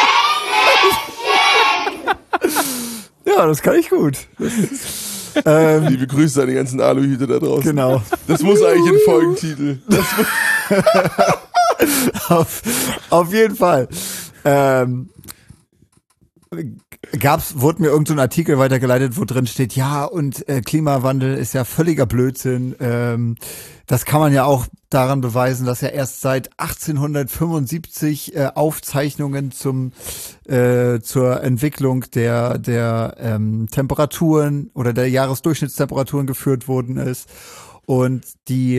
Ja, das kann ich gut. Liebe Grüße an die ganzen Aluhüte da draußen. Genau. Das muss eigentlich ein Folgentitel. Auf jeden Fall. Wurde mir irgend so ein Artikel weitergeleitet, wo drin steht, ja, und Klimawandel ist ja völliger Blödsinn. Das kann man ja auch daran beweisen, dass ja erst seit 1875 Aufzeichnungen zur Entwicklung der Temperaturen oder der Jahresdurchschnittstemperaturen geführt worden ist. Und die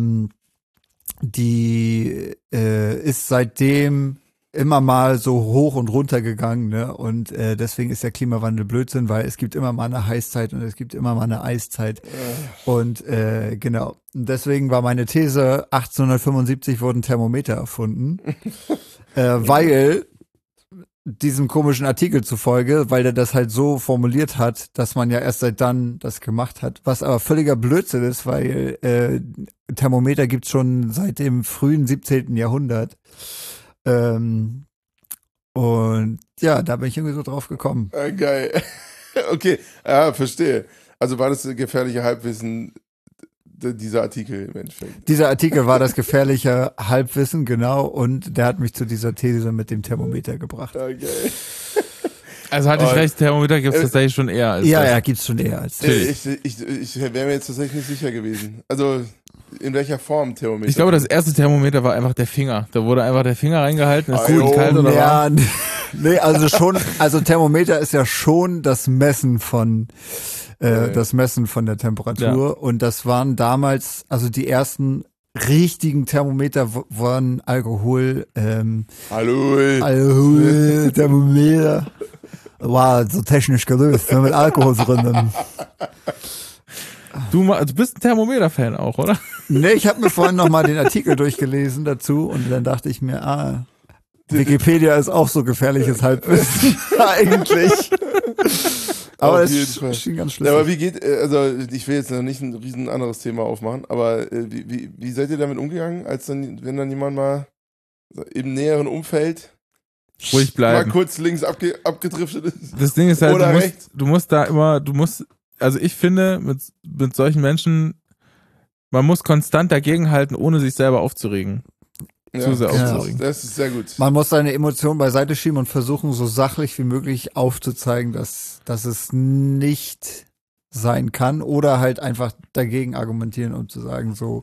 ist seitdem immer mal so hoch und runter gegangen, ne? Und deswegen ist der Klimawandel Blödsinn, weil es gibt immer mal eine Heißzeit und es gibt immer mal eine Eiszeit. Und genau. Und deswegen war meine These, 1875 wurden Thermometer erfunden, weil diesem komischen Artikel zufolge, weil der das halt so formuliert hat, dass man ja erst seit dann das gemacht hat, was aber völliger Blödsinn ist, weil Thermometer gibt's schon seit dem frühen 17. Jahrhundert. Und ja, da bin ich irgendwie so drauf gekommen. Geil. Okay, ja, verstehe. Also war das gefährliche Halbwissen dieser Artikel im Endeffekt. Dieser Artikel war das gefährliche Halbwissen, genau, und der hat mich zu dieser These mit dem Thermometer gebracht. Ja, geil. Also hatte ich recht, Thermometer gibt es tatsächlich schon eher als Ja, das. ja, gibt's schon eher als das. Ich wäre mir jetzt tatsächlich nicht sicher gewesen. Also in welcher Form Thermometer? Ich glaube, das erste Thermometer war einfach der Finger. Da wurde einfach der Finger reingehalten, ist gut, kalt oder warm. Ja, nee, also Thermometer ist ja schon das Messen von der Temperatur. Ja. Und das waren damals, also die ersten richtigen Thermometer waren Alkohol Thermometer. War so technisch gelöst, ne, mit Alkohol drin. Du bist ein Thermometer-Fan auch, oder? Nee, ich habe mir vorhin nochmal den Artikel durchgelesen dazu und dann dachte ich mir, Wikipedia ist auch so gefährliches Halbwissen eigentlich. Aber es schien ganz schlimm. Ja, aber wie geht, also ich will jetzt noch nicht ein riesen anderes Thema aufmachen, aber wie seid ihr damit umgegangen, wenn dann jemand mal im näheren Umfeld Ruhig bleiben. mal kurz links abgedriftet ist? Das Ding ist halt, Oder also ich finde, mit solchen Menschen, man muss konstant dagegenhalten, ohne sich selber aufzuregen. Zu sehr aufzuregen. Das ist sehr gut. Man muss seine Emotionen beiseite schieben und versuchen, so sachlich wie möglich aufzuzeigen, dass es nicht sein kann, oder halt einfach dagegen argumentieren und zu sagen, so,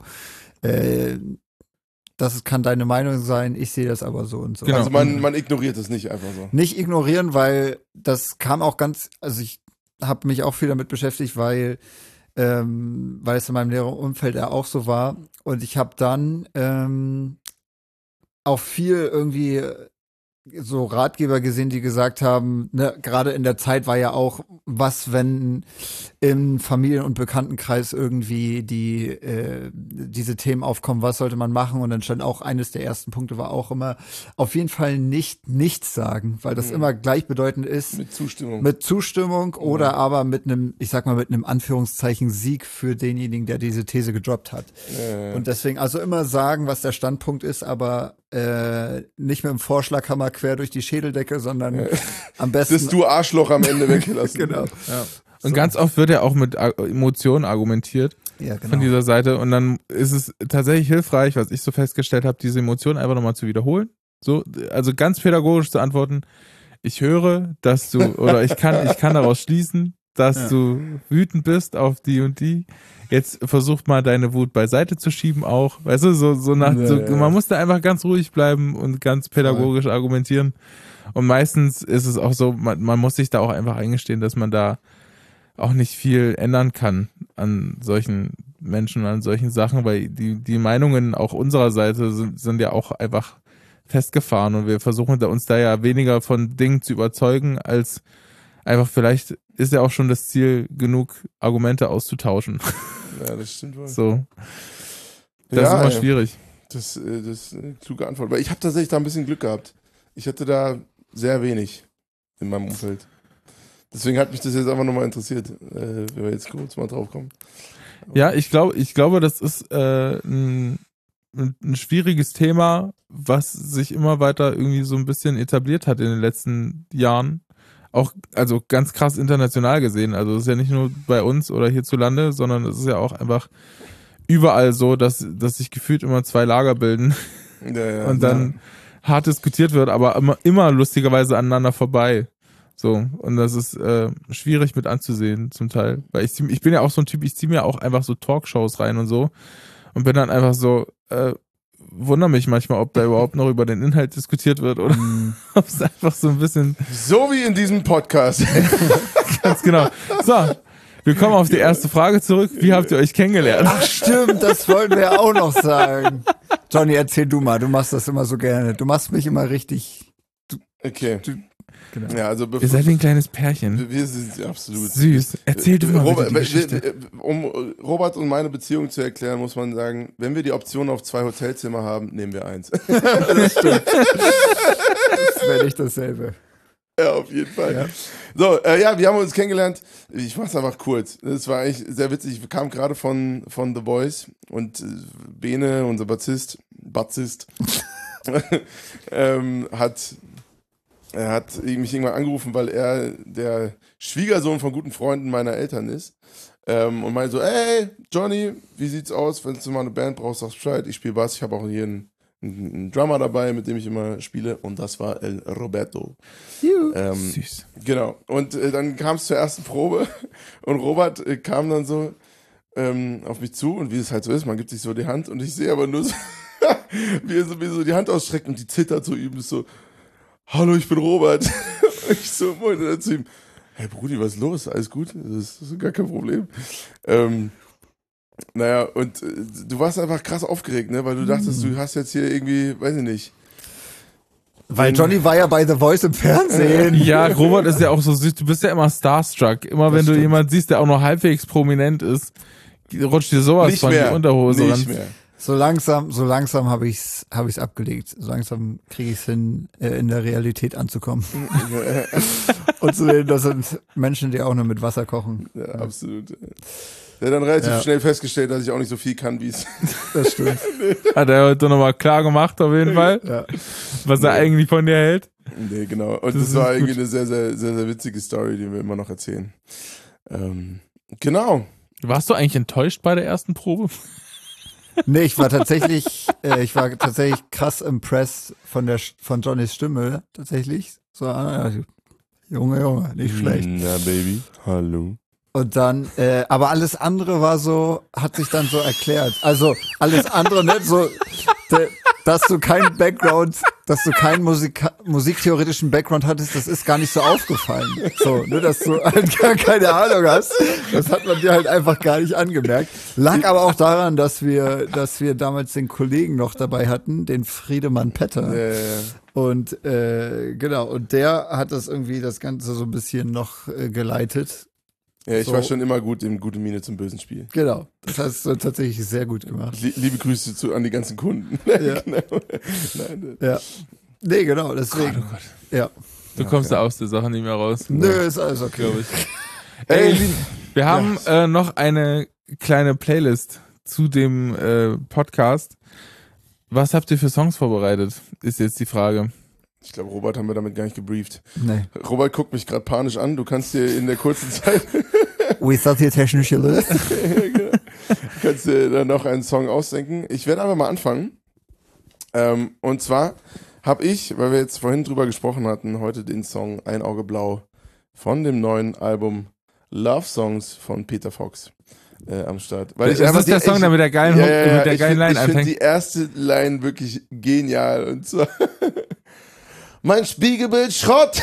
das kann deine Meinung sein, ich sehe das aber so und so. Genau. Also man ignoriert es nicht einfach so. Nicht ignorieren, weil das kam auch also ich habe mich auch viel damit beschäftigt, weil es in meinem näheren Umfeld ja auch so war. Und ich habe dann auch viel irgendwie so Ratgeber gesehen, die gesagt haben, ne, gerade in der Zeit war ja auch, was, wenn im Familien- und Bekanntenkreis irgendwie diese Themen aufkommen, was sollte man machen? Und dann stand auch, eines der ersten Punkte war auch immer, auf jeden Fall nichts sagen, weil das immer gleichbedeutend ist. Mit Zustimmung oder aber mit einem, ich sag mal, mit einem Anführungszeichen Sieg für denjenigen, der diese These gedroppt hat. Und deswegen also immer sagen, was der Standpunkt ist, aber nicht mit dem Vorschlaghammer quer durch die Schädeldecke, sondern am besten. Das du Arschloch am Ende weggelassen. Genau. Ja. Und ganz oft wird ja auch mit Emotionen argumentiert von dieser Seite. Und dann ist es tatsächlich hilfreich, was ich so festgestellt habe, diese Emotionen einfach nochmal zu wiederholen. So, also ganz pädagogisch zu antworten, ich höre, dass du, oder ich kann daraus schließen, dass du wütend bist auf die und die. Jetzt versuch mal deine Wut beiseite zu schieben auch. Weißt du, man muss da einfach ganz ruhig bleiben und ganz pädagogisch argumentieren. Und meistens ist es auch so, man muss sich da auch einfach eingestehen, dass man da auch nicht viel ändern kann an solchen Menschen, an solchen Sachen, weil die Meinungen auch unserer Seite sind ja auch einfach festgefahren und wir versuchen uns da ja weniger von Dingen zu überzeugen, als einfach vielleicht ist ja auch schon das Ziel, genug Argumente auszutauschen. Ja, das stimmt wohl. So. Das ist immer schwierig. Das ist eine kluge Antwort. Weil ich habe tatsächlich da ein bisschen Glück gehabt. Ich hatte da sehr wenig in meinem Umfeld. Deswegen hat mich das jetzt einfach nochmal interessiert, wenn wir jetzt kurz mal drauf kommen. Ja, ich glaube, das ist ein schwieriges Thema, was sich immer weiter irgendwie so ein bisschen etabliert hat in den letzten Jahren. Auch, also ganz krass international gesehen. Also es ist ja nicht nur bei uns oder hierzulande, sondern es ist ja auch einfach überall so, dass sich gefühlt immer zwei Lager bilden und dann hart diskutiert wird, aber immer lustigerweise aneinander vorbei. So, und das ist schwierig mit anzusehen zum Teil. Weil ich bin ja auch so ein Typ, ich ziehe mir auch einfach so Talkshows rein und so und bin dann einfach so, wundere mich manchmal, ob da überhaupt noch über den Inhalt diskutiert wird oder ob es einfach so ein bisschen... So wie in diesem Podcast. Ganz genau. So, wir kommen auf die erste Frage zurück. Wie habt ihr euch kennengelernt? Ach stimmt, das wollten wir auch noch sagen. Johnny, erzähl du mal, du machst das immer so gerne. Du machst mich immer richtig... Okay. Genau. Ja, also Ihr seid wie ein kleines Pärchen. Wir sind absolut süß. Erzähl du mal bitte die Geschichte. Um Robert und meine Beziehung zu erklären, muss man sagen, wenn wir die Option auf 2 Hotelzimmer haben, nehmen wir 1. Das stimmt. Das wäre nicht dasselbe. Ja, auf jeden Fall. Ja. So, wir haben uns kennengelernt. Ich mach's einfach kurz. Das war eigentlich sehr witzig. Ich kam gerade von The Boys und Bene, unser Bassist, er hat mich irgendwann angerufen, weil er der Schwiegersohn von guten Freunden meiner Eltern ist. Und meinte so, hey, Johnny, wie sieht's aus? Wenn du mal eine Band brauchst, sagst Bescheid. Ich spiele Bass. Ich habe auch hier einen Drummer dabei, mit dem ich immer spiele. Und das war El Roberto. Süß. Genau. Und dann kam es zur ersten Probe. Und Robert kam dann so auf mich zu. Und wie es halt so ist, man gibt sich so die Hand. Und ich sehe aber nur so, wie er so die Hand ausstreckt und die zittert so übelst so. Hallo, ich bin Robert. Und ich so, moin, und dann zu ihm, hey Brudi, was ist los? Alles gut? Das ist gar kein Problem. Naja, und du warst einfach krass aufgeregt, ne? Weil du dachtest, du hast jetzt hier irgendwie, weiß ich nicht. Weil Johnny war ja bei The Voice im Fernsehen. Ja, Robert ist ja auch so süß. Du bist ja immer starstruck. Immer wenn du jemanden siehst, der auch noch halbwegs prominent ist, rutscht dir sowas nicht von mehr. die Unterhose ran. Nicht mehr. So langsam habe ich's abgelegt. So langsam kriege ich es hin, in der Realität anzukommen. Und zu sehen, das sind Menschen, die auch nur mit Wasser kochen. Ja, absolut. Der hat dann relativ schnell festgestellt, dass ich auch nicht so viel kann, wie es. Das stimmt. Hat er heute nochmal klar gemacht, auf jeden Fall, was er eigentlich von dir hält. Nee, genau. Und das war irgendwie eine sehr, sehr, sehr, sehr witzige Story, die wir immer noch erzählen. Genau. Warst du eigentlich enttäuscht bei der ersten Probe? Nee, ich war tatsächlich krass impressed von Johnnys Stimme, tatsächlich. So, Junge, nicht schlecht. Na, Baby, hallo. Und dann, aber alles andere war so, hat sich dann so erklärt. Also, alles andere nicht so, dass du keinen musiktheoretischen Background hattest, das ist gar nicht so aufgefallen. So, ne, dass du halt gar keine Ahnung hast. Das hat man dir halt einfach gar nicht angemerkt. Lag aber auch daran, dass wir damals den Kollegen noch dabei hatten, den Friedemann Petter. Ja. Und, genau, und der hat das irgendwie das Ganze so ein bisschen noch geleitet. Ja, ich war schon immer gut im gute Miene zum bösen Spiel. Genau, das hast du tatsächlich sehr gut gemacht. Liebe Grüße an die ganzen Kunden. Ja. Genau. Nein, Ja. Nee, genau, deswegen. Gott. Ja. Du kommst da aus der Sache nicht mehr raus. Nö, ist alles okay. Glaube ich. Ey, wir haben noch eine kleine Playlist zu dem Podcast. Was habt ihr für Songs vorbereitet, ist jetzt die Frage. Ich glaube, Robert haben wir damit gar nicht gebrieft. Nee. Robert guckt mich gerade panisch an. Du kannst dir in der kurzen Zeit Wie ist das hier technisch gelöst? Du kannst dir dann noch einen Song ausdenken. Ich werde einfach mal anfangen. Und zwar habe ich, weil wir jetzt vorhin drüber gesprochen hatten, heute den Song Ein Auge Blau von dem neuen Album Love Songs von Peter Fox am Start. Weil das ist der Song, der mit der geilen Line anfängt. Ich finde die erste Line wirklich genial. Und zwar mein Spiegelbild Schrott.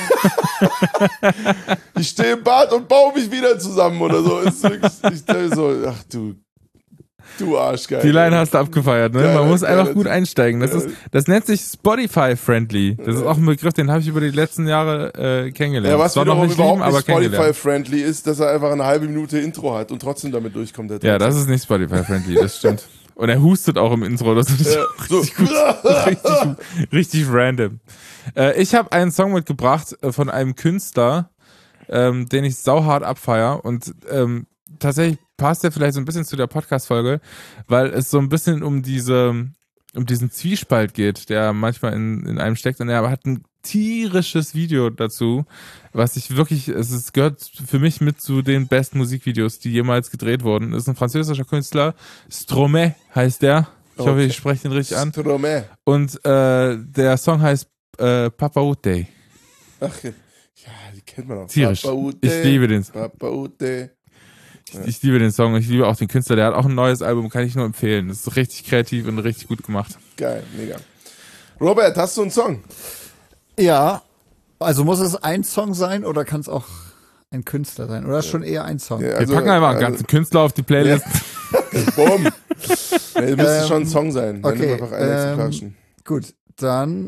Ich stehe im Bad und baue mich wieder zusammen oder so. Ist wirklich, ich so, ach du Arschgeil. Die Line hast du abgefeiert, ne? Man muss einfach gut Typ. einsteigen. Das nennt sich Spotify-friendly. Das ist auch ein Begriff, den habe ich über die letzten Jahre kennengelernt. Ja, was wiederum überhaupt nicht Spotify-friendly ist, dass er einfach eine halbe Minute Intro hat und trotzdem damit durchkommt. Ja, das ist nicht Spotify-friendly, das stimmt. Und er hustet auch im Intro, das ist so. richtig random. Ich habe einen Song mitgebracht von einem Künstler, den ich sauhart abfeier und tatsächlich passt der vielleicht so ein bisschen zu der Podcast-Folge, weil es so ein bisschen um diesen Zwiespalt geht, der manchmal in einem steckt, und er hat ein tierisches Video dazu, was ich wirklich, es gehört für mich mit zu den besten Musikvideos, die jemals gedreht wurden. Das ist ein französischer Künstler, Stromae heißt der. Ich hoffe, ich spreche den richtig an. Stromae. Und der Song heißt Papa Ute. Ach, ja, die kennt man auch. Tierisch. Papa Ute, ich liebe den. Papa Ute. Ich liebe den Song, ich liebe auch den Künstler, der hat auch ein neues Album, kann ich nur empfehlen. Das ist richtig kreativ und richtig gut gemacht. Geil, mega. Robert, hast du einen Song? Ja, also muss es ein Song sein oder kann es auch ein Künstler sein? Oder ist schon eher ein Song? Ja, Wir packen einfach einen ganzen Künstler auf die Playlist. Bumm. Nee, müsste schon ein Song sein. Dann okay, nimm einfach einen exemplarischen. Gut, dann,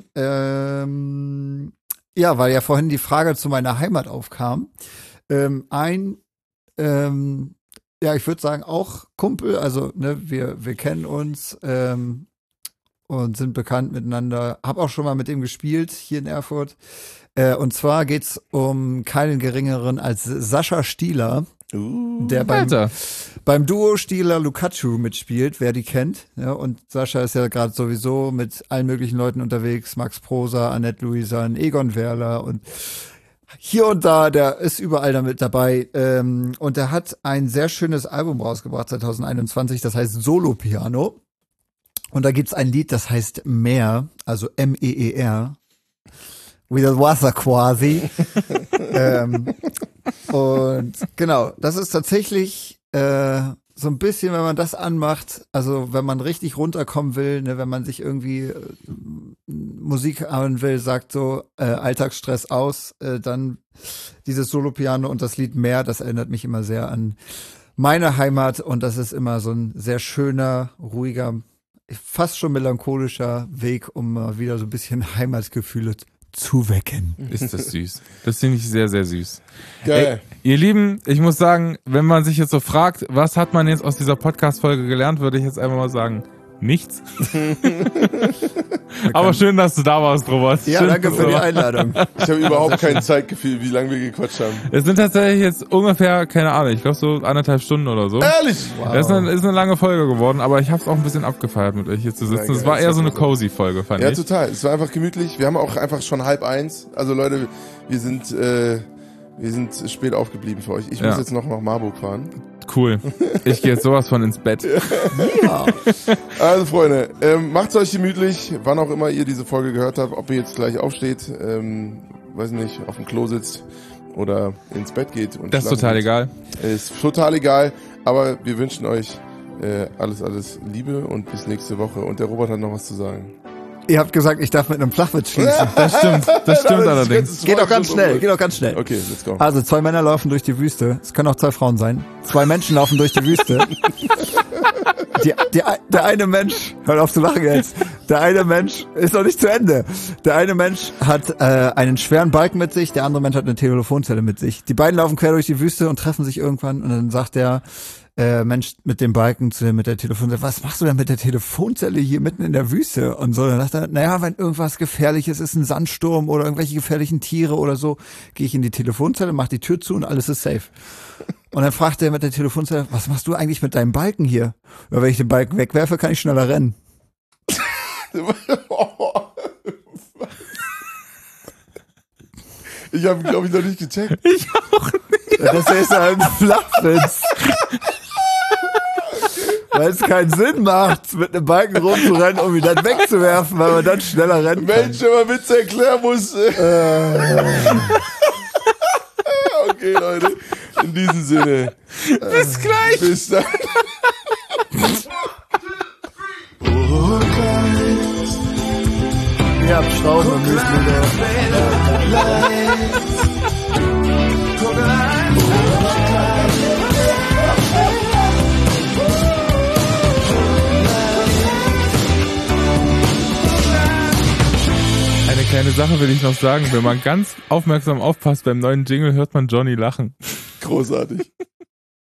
ja, weil ja vorhin die Frage zu meiner Heimat aufkam. Ja, ich würde sagen, auch Kumpel, also ne, wir kennen uns und sind bekannt miteinander. Hab auch schon mal mit ihm gespielt hier in Erfurt. Und zwar geht's um keinen geringeren als Sascha Stieler, der beim Duo Stieler Lukacu mitspielt, wer die kennt. Ja, und Sascha ist ja gerade sowieso mit allen möglichen Leuten unterwegs, Max Prosa, Annette Luisan, Egon Werler und hier und da, der ist überall damit dabei. Und der hat ein sehr schönes Album rausgebracht 2021, das heißt Solo Piano. Und da gibt's ein Lied, das heißt Meer, also M-E-E-R. Wie das Wasser quasi. Und genau, das ist tatsächlich so ein bisschen, wenn man das anmacht, also wenn man richtig runterkommen will, ne, wenn man sich irgendwie Musik hören will, sagt so Alltagsstress aus, dann dieses Solo-Piano und das Lied Meer, das erinnert mich immer sehr an meine Heimat und das ist immer so ein sehr schöner, ruhiger, fast schon melancholischer Weg, um mal wieder so ein bisschen Heimatgefühle zu wecken. Ist das süß. Das finde ich sehr, sehr süß. Geil. Ey, ihr Lieben, ich muss sagen, wenn man sich jetzt so fragt, was hat man jetzt aus dieser Podcast-Folge gelernt, würde ich jetzt einfach mal sagen, nichts. Aber schön, dass du da warst, Robert. Ja, schön, danke für die Einladung. Ich habe überhaupt kein Zeitgefühl, wie lange wir gequatscht haben. Es sind tatsächlich jetzt ungefähr, keine Ahnung, ich glaube so 1,5 Stunden oder so. Ehrlich? Wow. Das ist eine lange Folge geworden, aber ich habe es auch ein bisschen abgefeiert, mit euch hier zu sitzen. Es war eher so eine cozy Folge, fand Ja, ich. total. Es war einfach gemütlich. Wir haben auch einfach schon 12:30. Also Leute, wir sind spät aufgeblieben für euch. Ich muss jetzt noch nach Marburg fahren. Cool. Ich gehe jetzt sowas von ins Bett. Ja. Also Freunde, macht's euch gemütlich, wann auch immer ihr diese Folge gehört habt, ob ihr jetzt gleich aufsteht, weiß nicht, auf dem Klo sitzt oder ins Bett geht. Und Das ist total egal. Ist total egal, aber wir wünschen euch alles Liebe und bis nächste Woche. Und der Robert hat noch was zu sagen. Ihr habt gesagt, ich darf mit einem Flachwitz schließen. Das stimmt allerdings. Geht doch ganz schnell, Okay, let's go. Also 2 Männer laufen durch die Wüste. Es können auch 2 Frauen sein. 2 Menschen laufen durch die Wüste. Der eine Mensch, hör auf zu lachen jetzt. Der eine Mensch ist noch nicht zu Ende. Der eine Mensch hat einen schweren Balken mit sich, der andere Mensch hat eine Telefonzelle mit sich. Die beiden laufen quer durch die Wüste und treffen sich irgendwann und dann sagt der Mensch mit dem Balken mit der Telefonzelle, was machst du denn mit der Telefonzelle hier mitten in der Wüste? Und so, dann sagt er, naja, wenn irgendwas Gefährliches ist, ein Sandsturm oder irgendwelche gefährlichen Tiere oder so, gehe ich in die Telefonzelle, mach die Tür zu und alles ist safe. Und dann fragt er mit der Telefonzelle, was machst du eigentlich mit deinem Balken hier? Ja, wenn ich den Balken wegwerfe, kann ich schneller rennen. Ich habe, glaube ich, noch nicht gecheckt. Ich auch nicht. Das ist ein Flachwitz. Weil es keinen Sinn macht, mit einem Balken rumzurennen, um ihn dann wegzuwerfen, weil man dann schneller rennen kann. Mensch, wenn man Witze erklären muss. Okay, Leute. In diesem Sinne. Bis gleich. Bis dann. Ihr habt Schrauben im Müsli. Eine kleine Sache will ich noch sagen. Wenn man ganz aufmerksam aufpasst, beim neuen Jingle hört man Johnny lachen. Großartig.